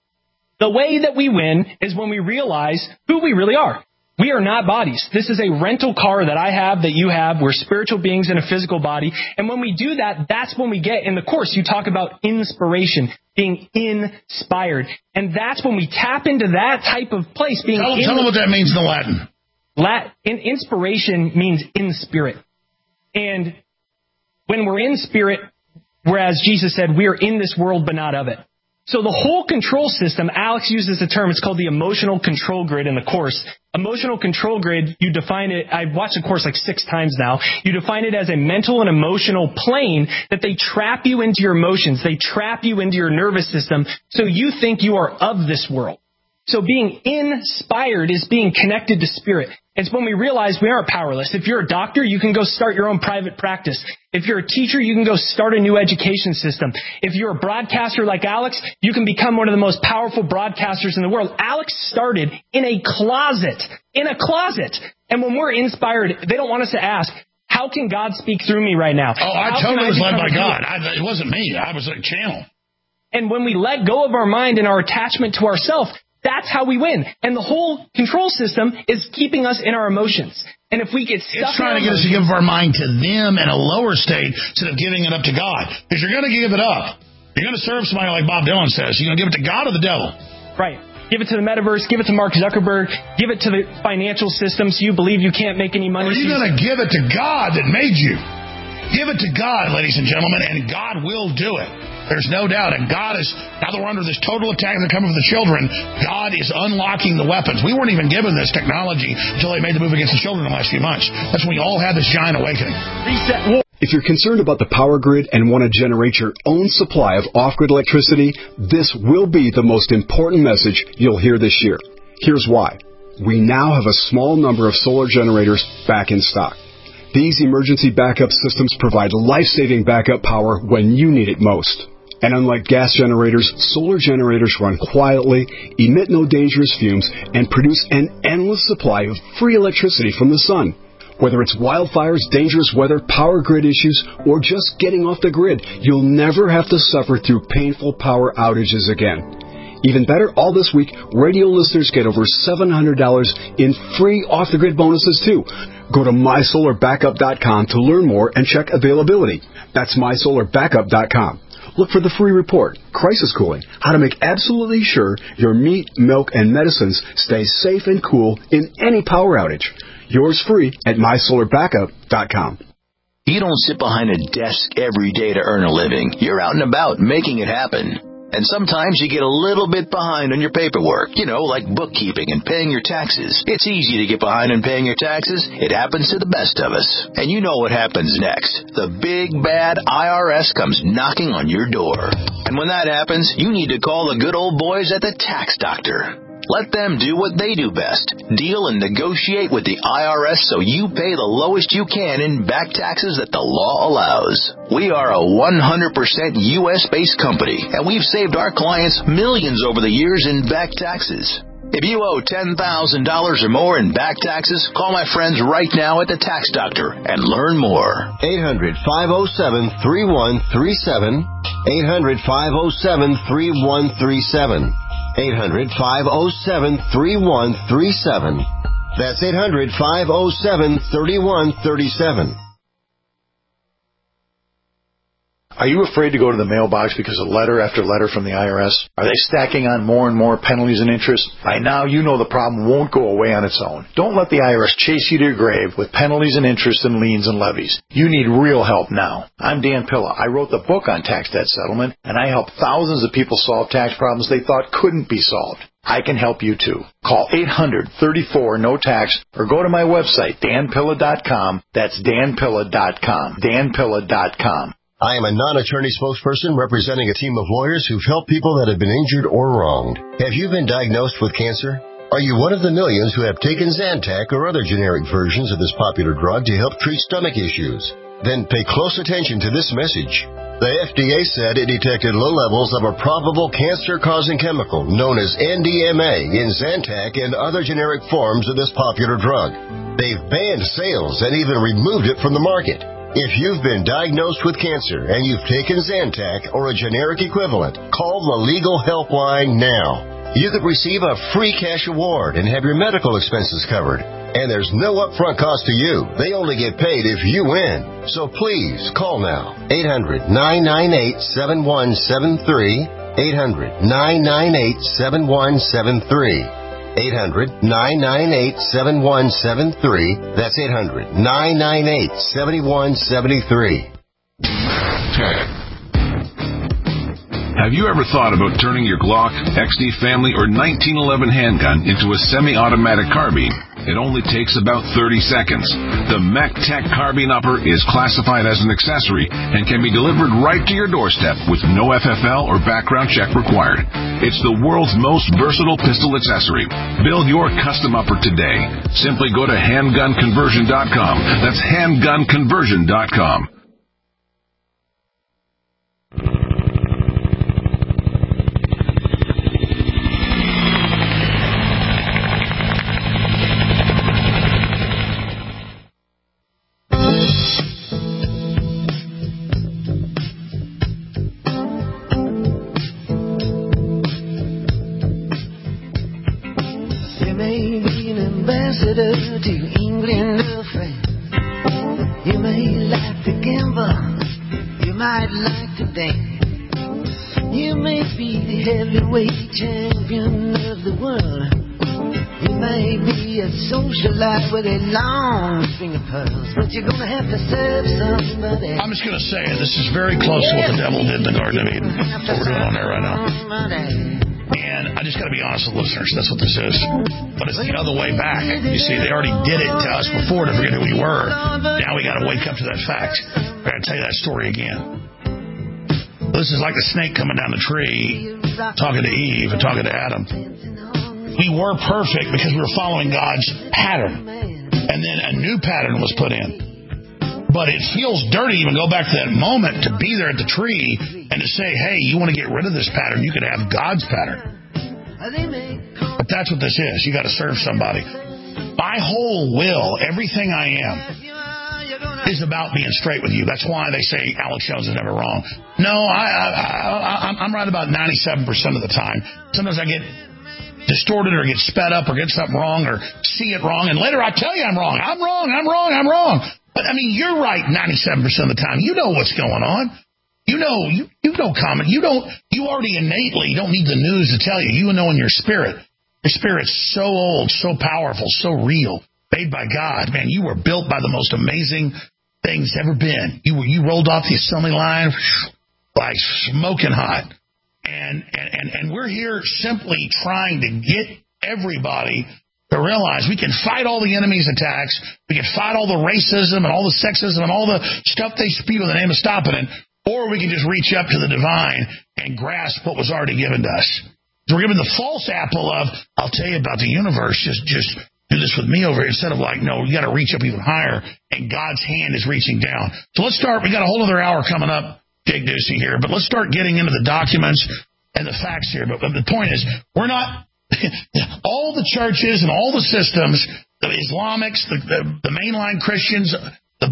The way that we win is when we realize who we really are. We are not bodies. This is a rental car that I have, that you have. We're spiritual beings in a physical body. And when we do that, that's when we get, in the course, you talk about inspiration, being inspired. And that's when we tap into that type of place. Being tell, in tell them what that means in the Latin. Lat, in, inspiration means in spirit. And when we're in spirit, whereas Jesus said, we are in this world but not of it. So the whole control system, Alex uses the term, it's called the emotional control grid in the course. Emotional control grid, you define it, I've watched the course like six times now, you define it as a mental and emotional plane that they trap you into your emotions, they trap you into your nervous system, so you think you are of this world. So being inspired is being connected to spirit. It's when we realize we aren't powerless. If you're a doctor, you can go start your own private practice. If you're a teacher, you can go start a new education system. If you're a broadcaster like Alex, you can become one of the most powerful broadcasters in the world. Alex started in a closet, in a closet. And when we're inspired, they don't want us to ask, how can God speak through me right now? Oh, I How totally I was led by become God. I, it wasn't me. I was a channel. And when we let go of our mind and our attachment to ourself, that's how we win. And the whole control system is keeping us in our emotions. And if we get stuck, it's trying to get us to give our mind to them in a lower state instead of giving it up to God. Because you're going to give it up. You're going to serve somebody like Bob Dylan says. You're going to give it to God or the devil. Right. Give it to the metaverse. Give it to Mark Zuckerberg. Give it to the financial system so you believe you can't make any money. Or are you going to give it to God that made you? Give it to God, ladies and gentlemen, and God will do it. There's no doubt. And God is, now that we're under this total attack that coming from the children, God is unlocking the weapons. We weren't even given this technology until they made the move against the children in the last few months. That's when we all had this giant awakening. Reset. If you're concerned about the power grid and want to generate your own supply of off-grid electricity, this will be the most important message you'll hear this year. Here's why. We now have a small number of solar generators back in stock. These emergency backup systems provide life-saving backup power when you need it most. And unlike gas generators, solar generators run quietly, emit no dangerous fumes, and produce an endless supply of free electricity from the sun. Whether it's wildfires, dangerous weather, power grid issues, or just getting off the grid, you'll never have to suffer through painful power outages again. Even better, all this week, radio listeners get over seven hundred dollars in free off-the-grid bonuses, too. Go to my solar backup dot com to learn more and check availability. That's my solar backup dot com. Look for the free report, Crisis Cooling, how to make absolutely sure your meat, milk, and medicines stay safe and cool in any power outage. Yours free at my solar backup dot com. You don't sit behind a desk every day to earn a living. You're out and about making it happen. And sometimes you get a little bit behind on your paperwork, you know, like bookkeeping and paying your taxes. It's easy to get behind on paying your taxes. It happens to the best of us. And you know what happens next. The big, bad I R S comes knocking on your door. And when that happens, you need to call the good old boys at the Tax Doctor. Let them do what they do best. Deal and negotiate with the I R S so you pay the lowest you can in back taxes that the law allows. We are a one hundred percent U S-based company, and we've saved our clients millions over the years in back taxes. If you owe ten thousand dollars or more in back taxes, call my friends right now at the Tax Doctor and learn more. eight hundred, five oh seven, three one three seven. eight hundred, five oh seven, three one three seven. eight hundred, five oh seven, three one three seven. That's eight hundred, five oh seven, three one three seven. Are you afraid to go to the mailbox because of letter after letter from the I R S? Are they stacking on more and more penalties and interest? By now, you know the problem won't go away on its own. Don't let the I R S chase you to your grave with penalties and interest and liens and levies. You need real help now. I'm Dan Pilla. I wrote the book on tax debt settlement, and I help thousands of people solve tax problems they thought couldn't be solved. I can help you too. Call eight hundred, thirty-four, no tax or go to my website, dan pilla dot com. That's dan pilla dot com. dan pilla dot com. I am a non-attorney spokesperson representing a team of lawyers who've helped people that have been injured or wronged. Have you been diagnosed with cancer? Are you one of the millions who have taken Zantac or other generic versions of this popular drug to help treat stomach issues? Then pay close attention to this message. The F D A said it detected low levels of a probable cancer-causing chemical known as N D M A in Zantac and other generic forms of this popular drug. They've banned sales and even removed it from the market. If you've been diagnosed with cancer and you've taken Zantac or a generic equivalent, call the Legal Helpline now. You could receive a free cash award and have your medical expenses covered. And there's no upfront cost to you. They only get paid if you win. So please call now. eight hundred, nine nine eight, seven one seven three. eight hundred, nine nine eight, seven one seven three. eight hundred, nine nine eight, seven one seven three. That's eight hundred, nine nine eight, seven one seven three. Have you ever thought about turning your Glock, X D Family, or nineteen eleven handgun into a semi-automatic carbine? It only takes about thirty seconds. The MechTech Carbine Upper is classified as an accessory and can be delivered right to your doorstep with no F F L or background check required. It's the world's most versatile pistol accessory. Build your custom upper today. Simply go to handgun conversion dot com. That's handgun conversion dot com. To England or France, you may like to gamble, you might like to dance, you may be the heavyweight champion of the world, you may be a socialite with a long finger pearls, but you're gonna have to serve somebody. I'm just gonna say it. This is very close to what the devil did in the Garden of Eden. That's what we're doing on there right now. And I just got to be honest with listeners. That's what this is. But it's the other way back. You see, they already did it to us before to forget who we were. Now we got to wake up to that fact. I got to tell you that story again. This is like the snake coming down the tree, talking to Eve and talking to Adam. We were perfect because we were following God's pattern. And then a new pattern was put in. But it feels dirty to even go back to that moment to be there at the tree and to say, hey, you want to get rid of this pattern, you could have God's pattern. But that's what this is. You got to serve somebody. My whole will, everything I am, is about being straight with you. That's why they say Alex Jones is never wrong. No, I, I, I, I'm right about ninety-seven percent of the time. Sometimes I get distorted or get sped up or get something wrong or see it wrong, and later I tell you I'm wrong. I'm wrong, I'm wrong, I'm wrong. But, I mean, you're right ninety-seven percent of the time. You know what's going on. You know, you, you know comment. You don't, you already innately don't need the news to tell you. You know in your spirit. Your spirit's so old, so powerful, so real, made by God. Man, you were built by the most amazing things ever been. You were, you rolled off the assembly line like smoking hot. And, and, and, and we're here simply trying to get everybody to realize we can fight all the enemy's attacks, we can fight all the racism and all the sexism and all the stuff they spew in the name of stopping it, or we can just reach up to the divine and grasp what was already given to us. So we're given the false apple of, I'll tell you about the universe, just just do this with me over here, instead of like, no, you got to reach up even higher, and God's hand is reaching down. So let's start, we got a whole other hour coming up, Jake Ducey here, but let's start getting into the documents and the facts here. But, but the point is, we're not... all the churches and all the systems, the Islamics, the, the, the mainline Christians, the,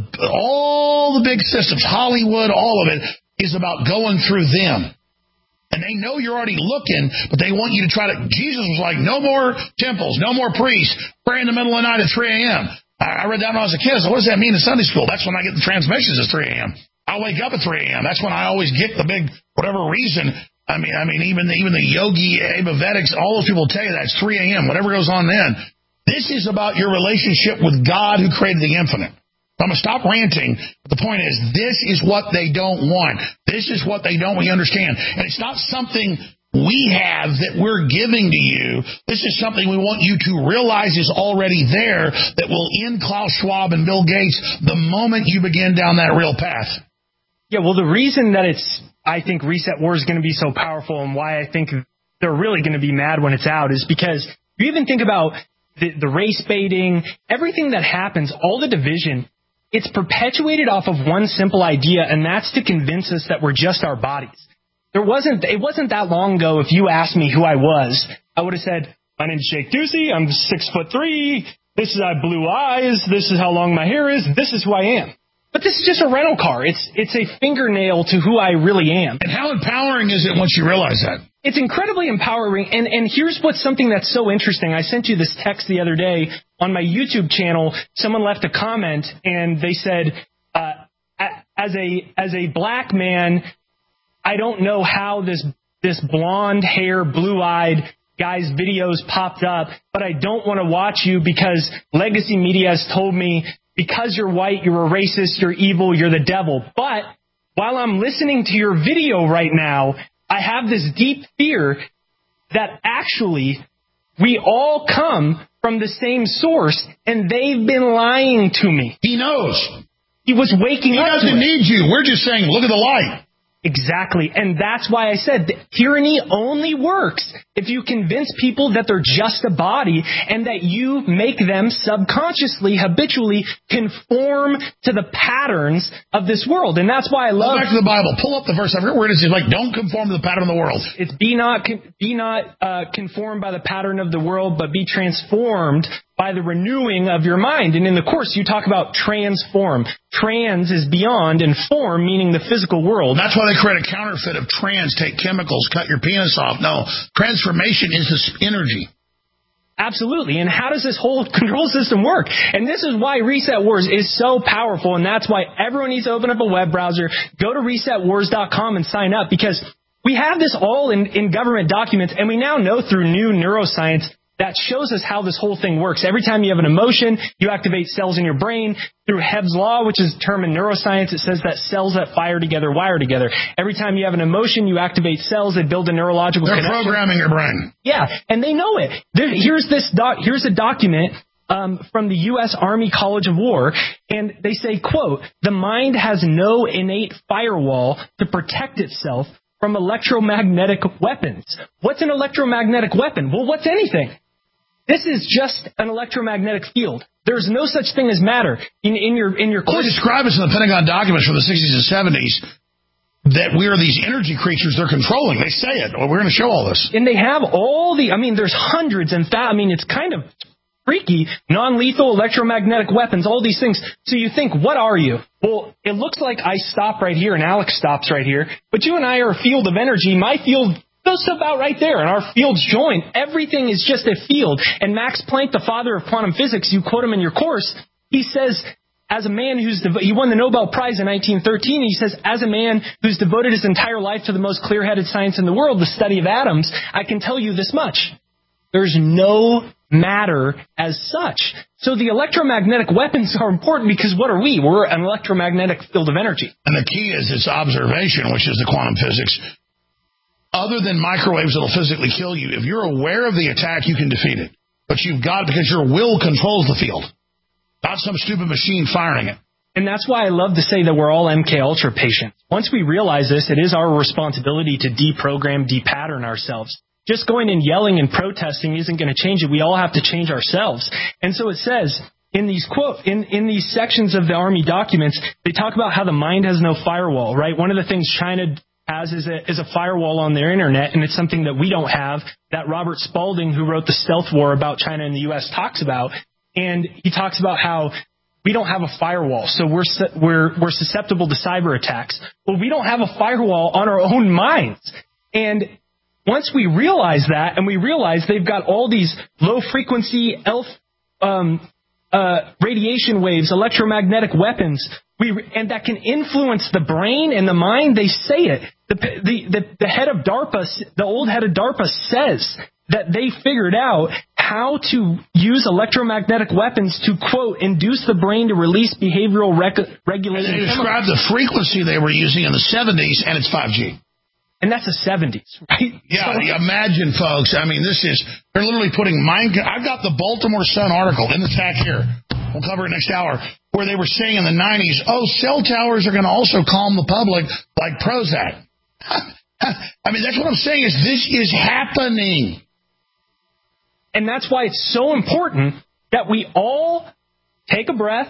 all the big systems, Hollywood, all of it is about going through them. And they know you're already looking, but they want you to try to... Jesus was like, no more temples, no more priests, pray in the middle of the night at three a.m. I, I read that when I was a kid. So what does that mean in Sunday school? That's when I get the transmissions at three a.m. I wake up at three a.m. That's when I always get the big, whatever reason... I mean, I mean, even the, even the Yogi, Ayurvedics, all those people tell you that it's three a.m., whatever goes on then. This is about your relationship with God who created the infinite. I'm going to stop ranting, but the point is, this is what they don't want. This is what they don't really understand. And it's not something we have that we're giving to you. This is something we want you to realize is already there that will end Klaus Schwab and Bill Gates the moment you begin down that real path. Yeah, well, the reason that it's... I think Reset War is going to be so powerful, and why I think they're really going to be mad when it's out is because you even think about the, the race baiting, everything that happens, all the division, it's perpetuated off of one simple idea, and that's to convince us that we're just our bodies. There wasn't, it wasn't that long ago, if you asked me who I was, I would have said, my name's Jake Ducey, I'm six foot three, this is, I have blue eyes, this is how long my hair is, this is who I am. But this is just a rental car. It's it's a fingernail to who I really am. And how empowering is it once you realize that? It's incredibly empowering. And, and here's what's something that's so interesting. I sent you this text the other day on my YouTube channel. Someone left a comment, and they said, uh, as a as a black man, I don't know how this this blonde hair, blue-eyed guy's videos popped up, but I don't want to watch you because legacy media has told me, because you're white, you're a racist, you're evil, you're the devil. But while I'm listening to your video right now, I have this deep fear that actually we all come from the same source, and they've been lying to me. He knows. He was waking he up. He doesn't need you. We're just saying, look at the light. Exactly. And that's why I said that tyranny only works if you convince people that they're just a body and that you make them subconsciously, habitually conform to the patterns of this world. And that's why I love... Go back to the Bible. Pull up the verse. I forget where it is. It's like, don't conform to the pattern of the world. It's be not, be not uh, conformed by the pattern of the world, but be transformed by the renewing of your mind. And in the course, you talk about transform. Trans is beyond, and form meaning the physical world. That's why they create a counterfeit of trans, take chemicals, cut your penis off. No, transformation is this energy. Absolutely. And how does this whole control system work? And this is why Reset Wars is so powerful, and that's why everyone needs to open up a web browser, go to reset wars dot com and sign up, because we have this all in, in government documents, and we now know through new neuroscience that shows us how this whole thing works. Every time you have an emotion, you activate cells in your brain. Through Hebb's Law, which is a term in neuroscience, it says that cells that fire together wire together. Every time you have an emotion, you activate cells that build a neurological They're connection. They're programming your brain. Yeah, and they know it. There, here's this doc, here's a document um, from the U S Army College of War, and they say, quote, the mind has no innate firewall to protect itself from electromagnetic weapons. What's an electromagnetic weapon? Well, what's anything? This is just an electromagnetic field. There's no such thing as matter. In, in your in your course, well, they describe us in the Pentagon documents from the sixties and seventies that we are these energy creatures they're controlling. They say it. Well, we're going to show all this. And they have all the, I mean, there's hundreds and thousands. I mean, it's kind of freaky, non-lethal electromagnetic weapons, all these things. So you think, what are you? Well, it looks like I stop right here and Alex stops right here. But you and I are a field of energy. My field goes about right there, and our fields join. Everything is just a field. And Max Planck, the father of quantum physics, you quote him in your course, he says, as a man who's, devo- he won the Nobel Prize in nineteen thirteen, and he says, as a man who's devoted his entire life to the most clear-headed science in the world, the study of atoms, I can tell you this much. There's no matter as such. So the electromagnetic weapons are important because what are we? We're an electromagnetic field of energy. And the key is this observation, which is the quantum physics. other than microwaves that'll physically kill you, if you're aware of the attack, you can defeat it. But you've got, because your will controls the field, not some stupid machine firing it. And that's why I love to say that we're all M K Ultra patients. Once we realize this, it is our responsibility to deprogram, depattern ourselves. Just going and yelling and protesting isn't going to change it. We all have to change ourselves. And so it says in these quote in, in these sections of the Army documents, they talk about how the mind has no firewall, right? One of the things China has is a, is a firewall on their internet, and it's something that we don't have, that Robert Spalding, who wrote The Stealth War about China and the U S, talks about. And he talks about how we don't have a firewall, so we're we're we're susceptible to cyber attacks. Well, we don't have a firewall on our own minds. And once we realize that, and we realize they've got all these low-frequency elf, um, uh, radiation waves, electromagnetic weapons, we and that can influence the brain and the mind, they say it. The, the, the, the head of DARPA, the old head of DARPA says that they figured out how to use electromagnetic weapons to, quote, induce the brain to release behavioral rec- regulating They chemicals. described the frequency they were using in the seventies, and it's five G. And that's the seventies, right? Yeah, So, imagine, folks. I mean, this is, they're literally putting mind. I've got the Baltimore Sun article in the tack here. We'll cover it next hour, where they were saying in the nineties, oh, cell towers are going to also calm the public like Prozac. I mean, that's what I'm saying is this is happening. And that's why it's so important that we all take a breath,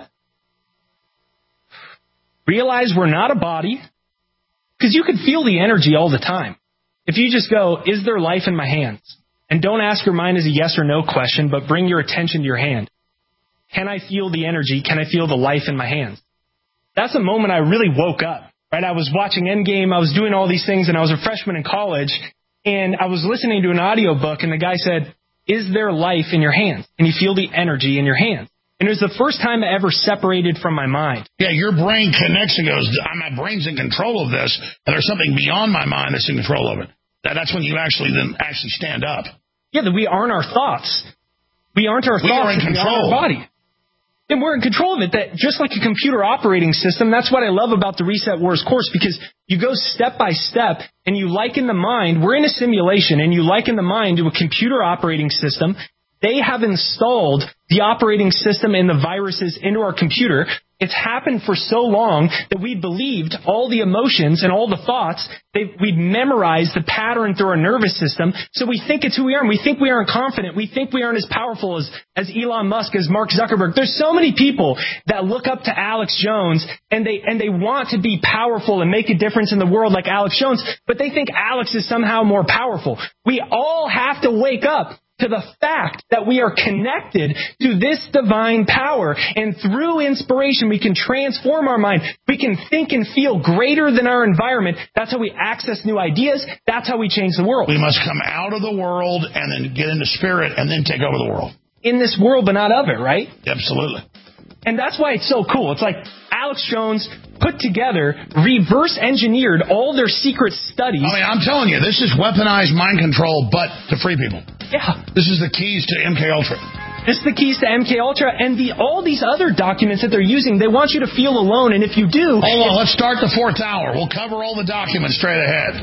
realize we're not a body, because you can feel the energy all the time. If you just go, is there life in my hands? And don't ask your mind as a yes or no question, but bring your attention to your hand. Can I feel the energy? Can I feel the life in my hands? That's the moment I really woke up, right? I was watching Endgame. I was doing all these things, and I was a freshman in college, and I was listening to an audiobook, and the guy said, is there life in your hands? Can you feel the energy in your hands? And it was the first time I ever separated from my mind. Yeah, your brain connects and goes, my brain's in control of this, and there's something beyond my mind that's in control of it. That, that's when you actually then actually stand up. Yeah, that we aren't our thoughts. We aren't our We thoughts. are in we control. Our body. And we're in control of it. That just like a computer operating system, that's what I love about the Reset Wars course, because you go step by step and you liken the mind. We're in a simulation, and you liken the mind to a computer operating system. They have installed the operating system and the viruses into our computer. It's happened for so long that we believed all the emotions and all the thoughts. We've memorized the pattern through our nervous system. So we think it's who we are, and we think we aren't confident. We think we aren't as powerful as, as Elon Musk, as Mark Zuckerberg. There's so many people that look up to Alex Jones, and they and they want to be powerful and make a difference in the world like Alex Jones, but they think Alex is somehow more powerful. We all have to wake up to the fact that we are connected to this divine power, and through inspiration we can transform our mind. We can think and feel greater than our environment. That's how we access new ideas. That's how we change the world. We must come out of the world and then get into spirit and then take over the world. In this world, but not of it, right? Absolutely. And that's why it's so cool. It's like Alex Jones put together, reverse engineered all their secret studies. I mean, I'm telling you, this is weaponized mind control, but to free people. Yeah. This is the keys to M K Ultra. This is the keys to M K Ultra, and the all these other documents that they're using, they want you to feel alone, and if you do... Hold on, let's start the fourth hour. We'll cover all the documents straight ahead.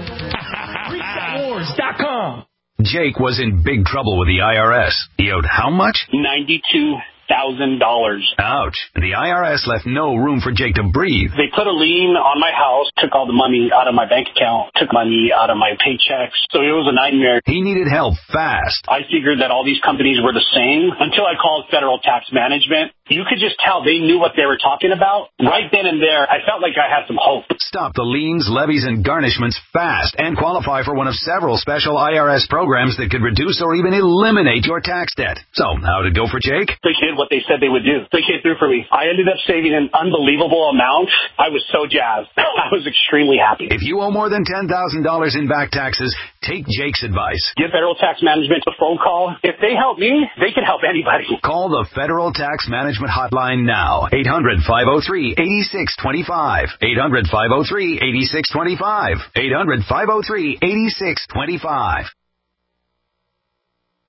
reset wars dot com. Jake was in big trouble with the I R S. He owed how much? ninety-two thousand dollars. Ouch. The I R S left no room for Jake to breathe. They put a lien on my house, took all the money out of my bank account, took money out of my paychecks. So it was a nightmare. He needed help fast. I figured that all these companies were the same until I called Federal Tax Management. You could just tell they knew what they were talking about. Right then and there, I felt like I had some hope. Stop the liens, levies, and garnishments fast and qualify for one of several special I R S programs that could reduce or even eliminate your tax debt. So, how'd it go for Jake? They did what they said they would do. They came through for me. I ended up saving an unbelievable amount. I was so jazzed. I was extremely happy. If you owe more than ten thousand dollars in back taxes, take Jake's advice. Give Federal Tax Management a phone call. If they help me, they can help anybody. Call the Federal Tax Management Hotline now. eight hundred, five oh three, eight six two five. eight hundred, five oh three, eight six two five. eight hundred, five oh three, eight six two five.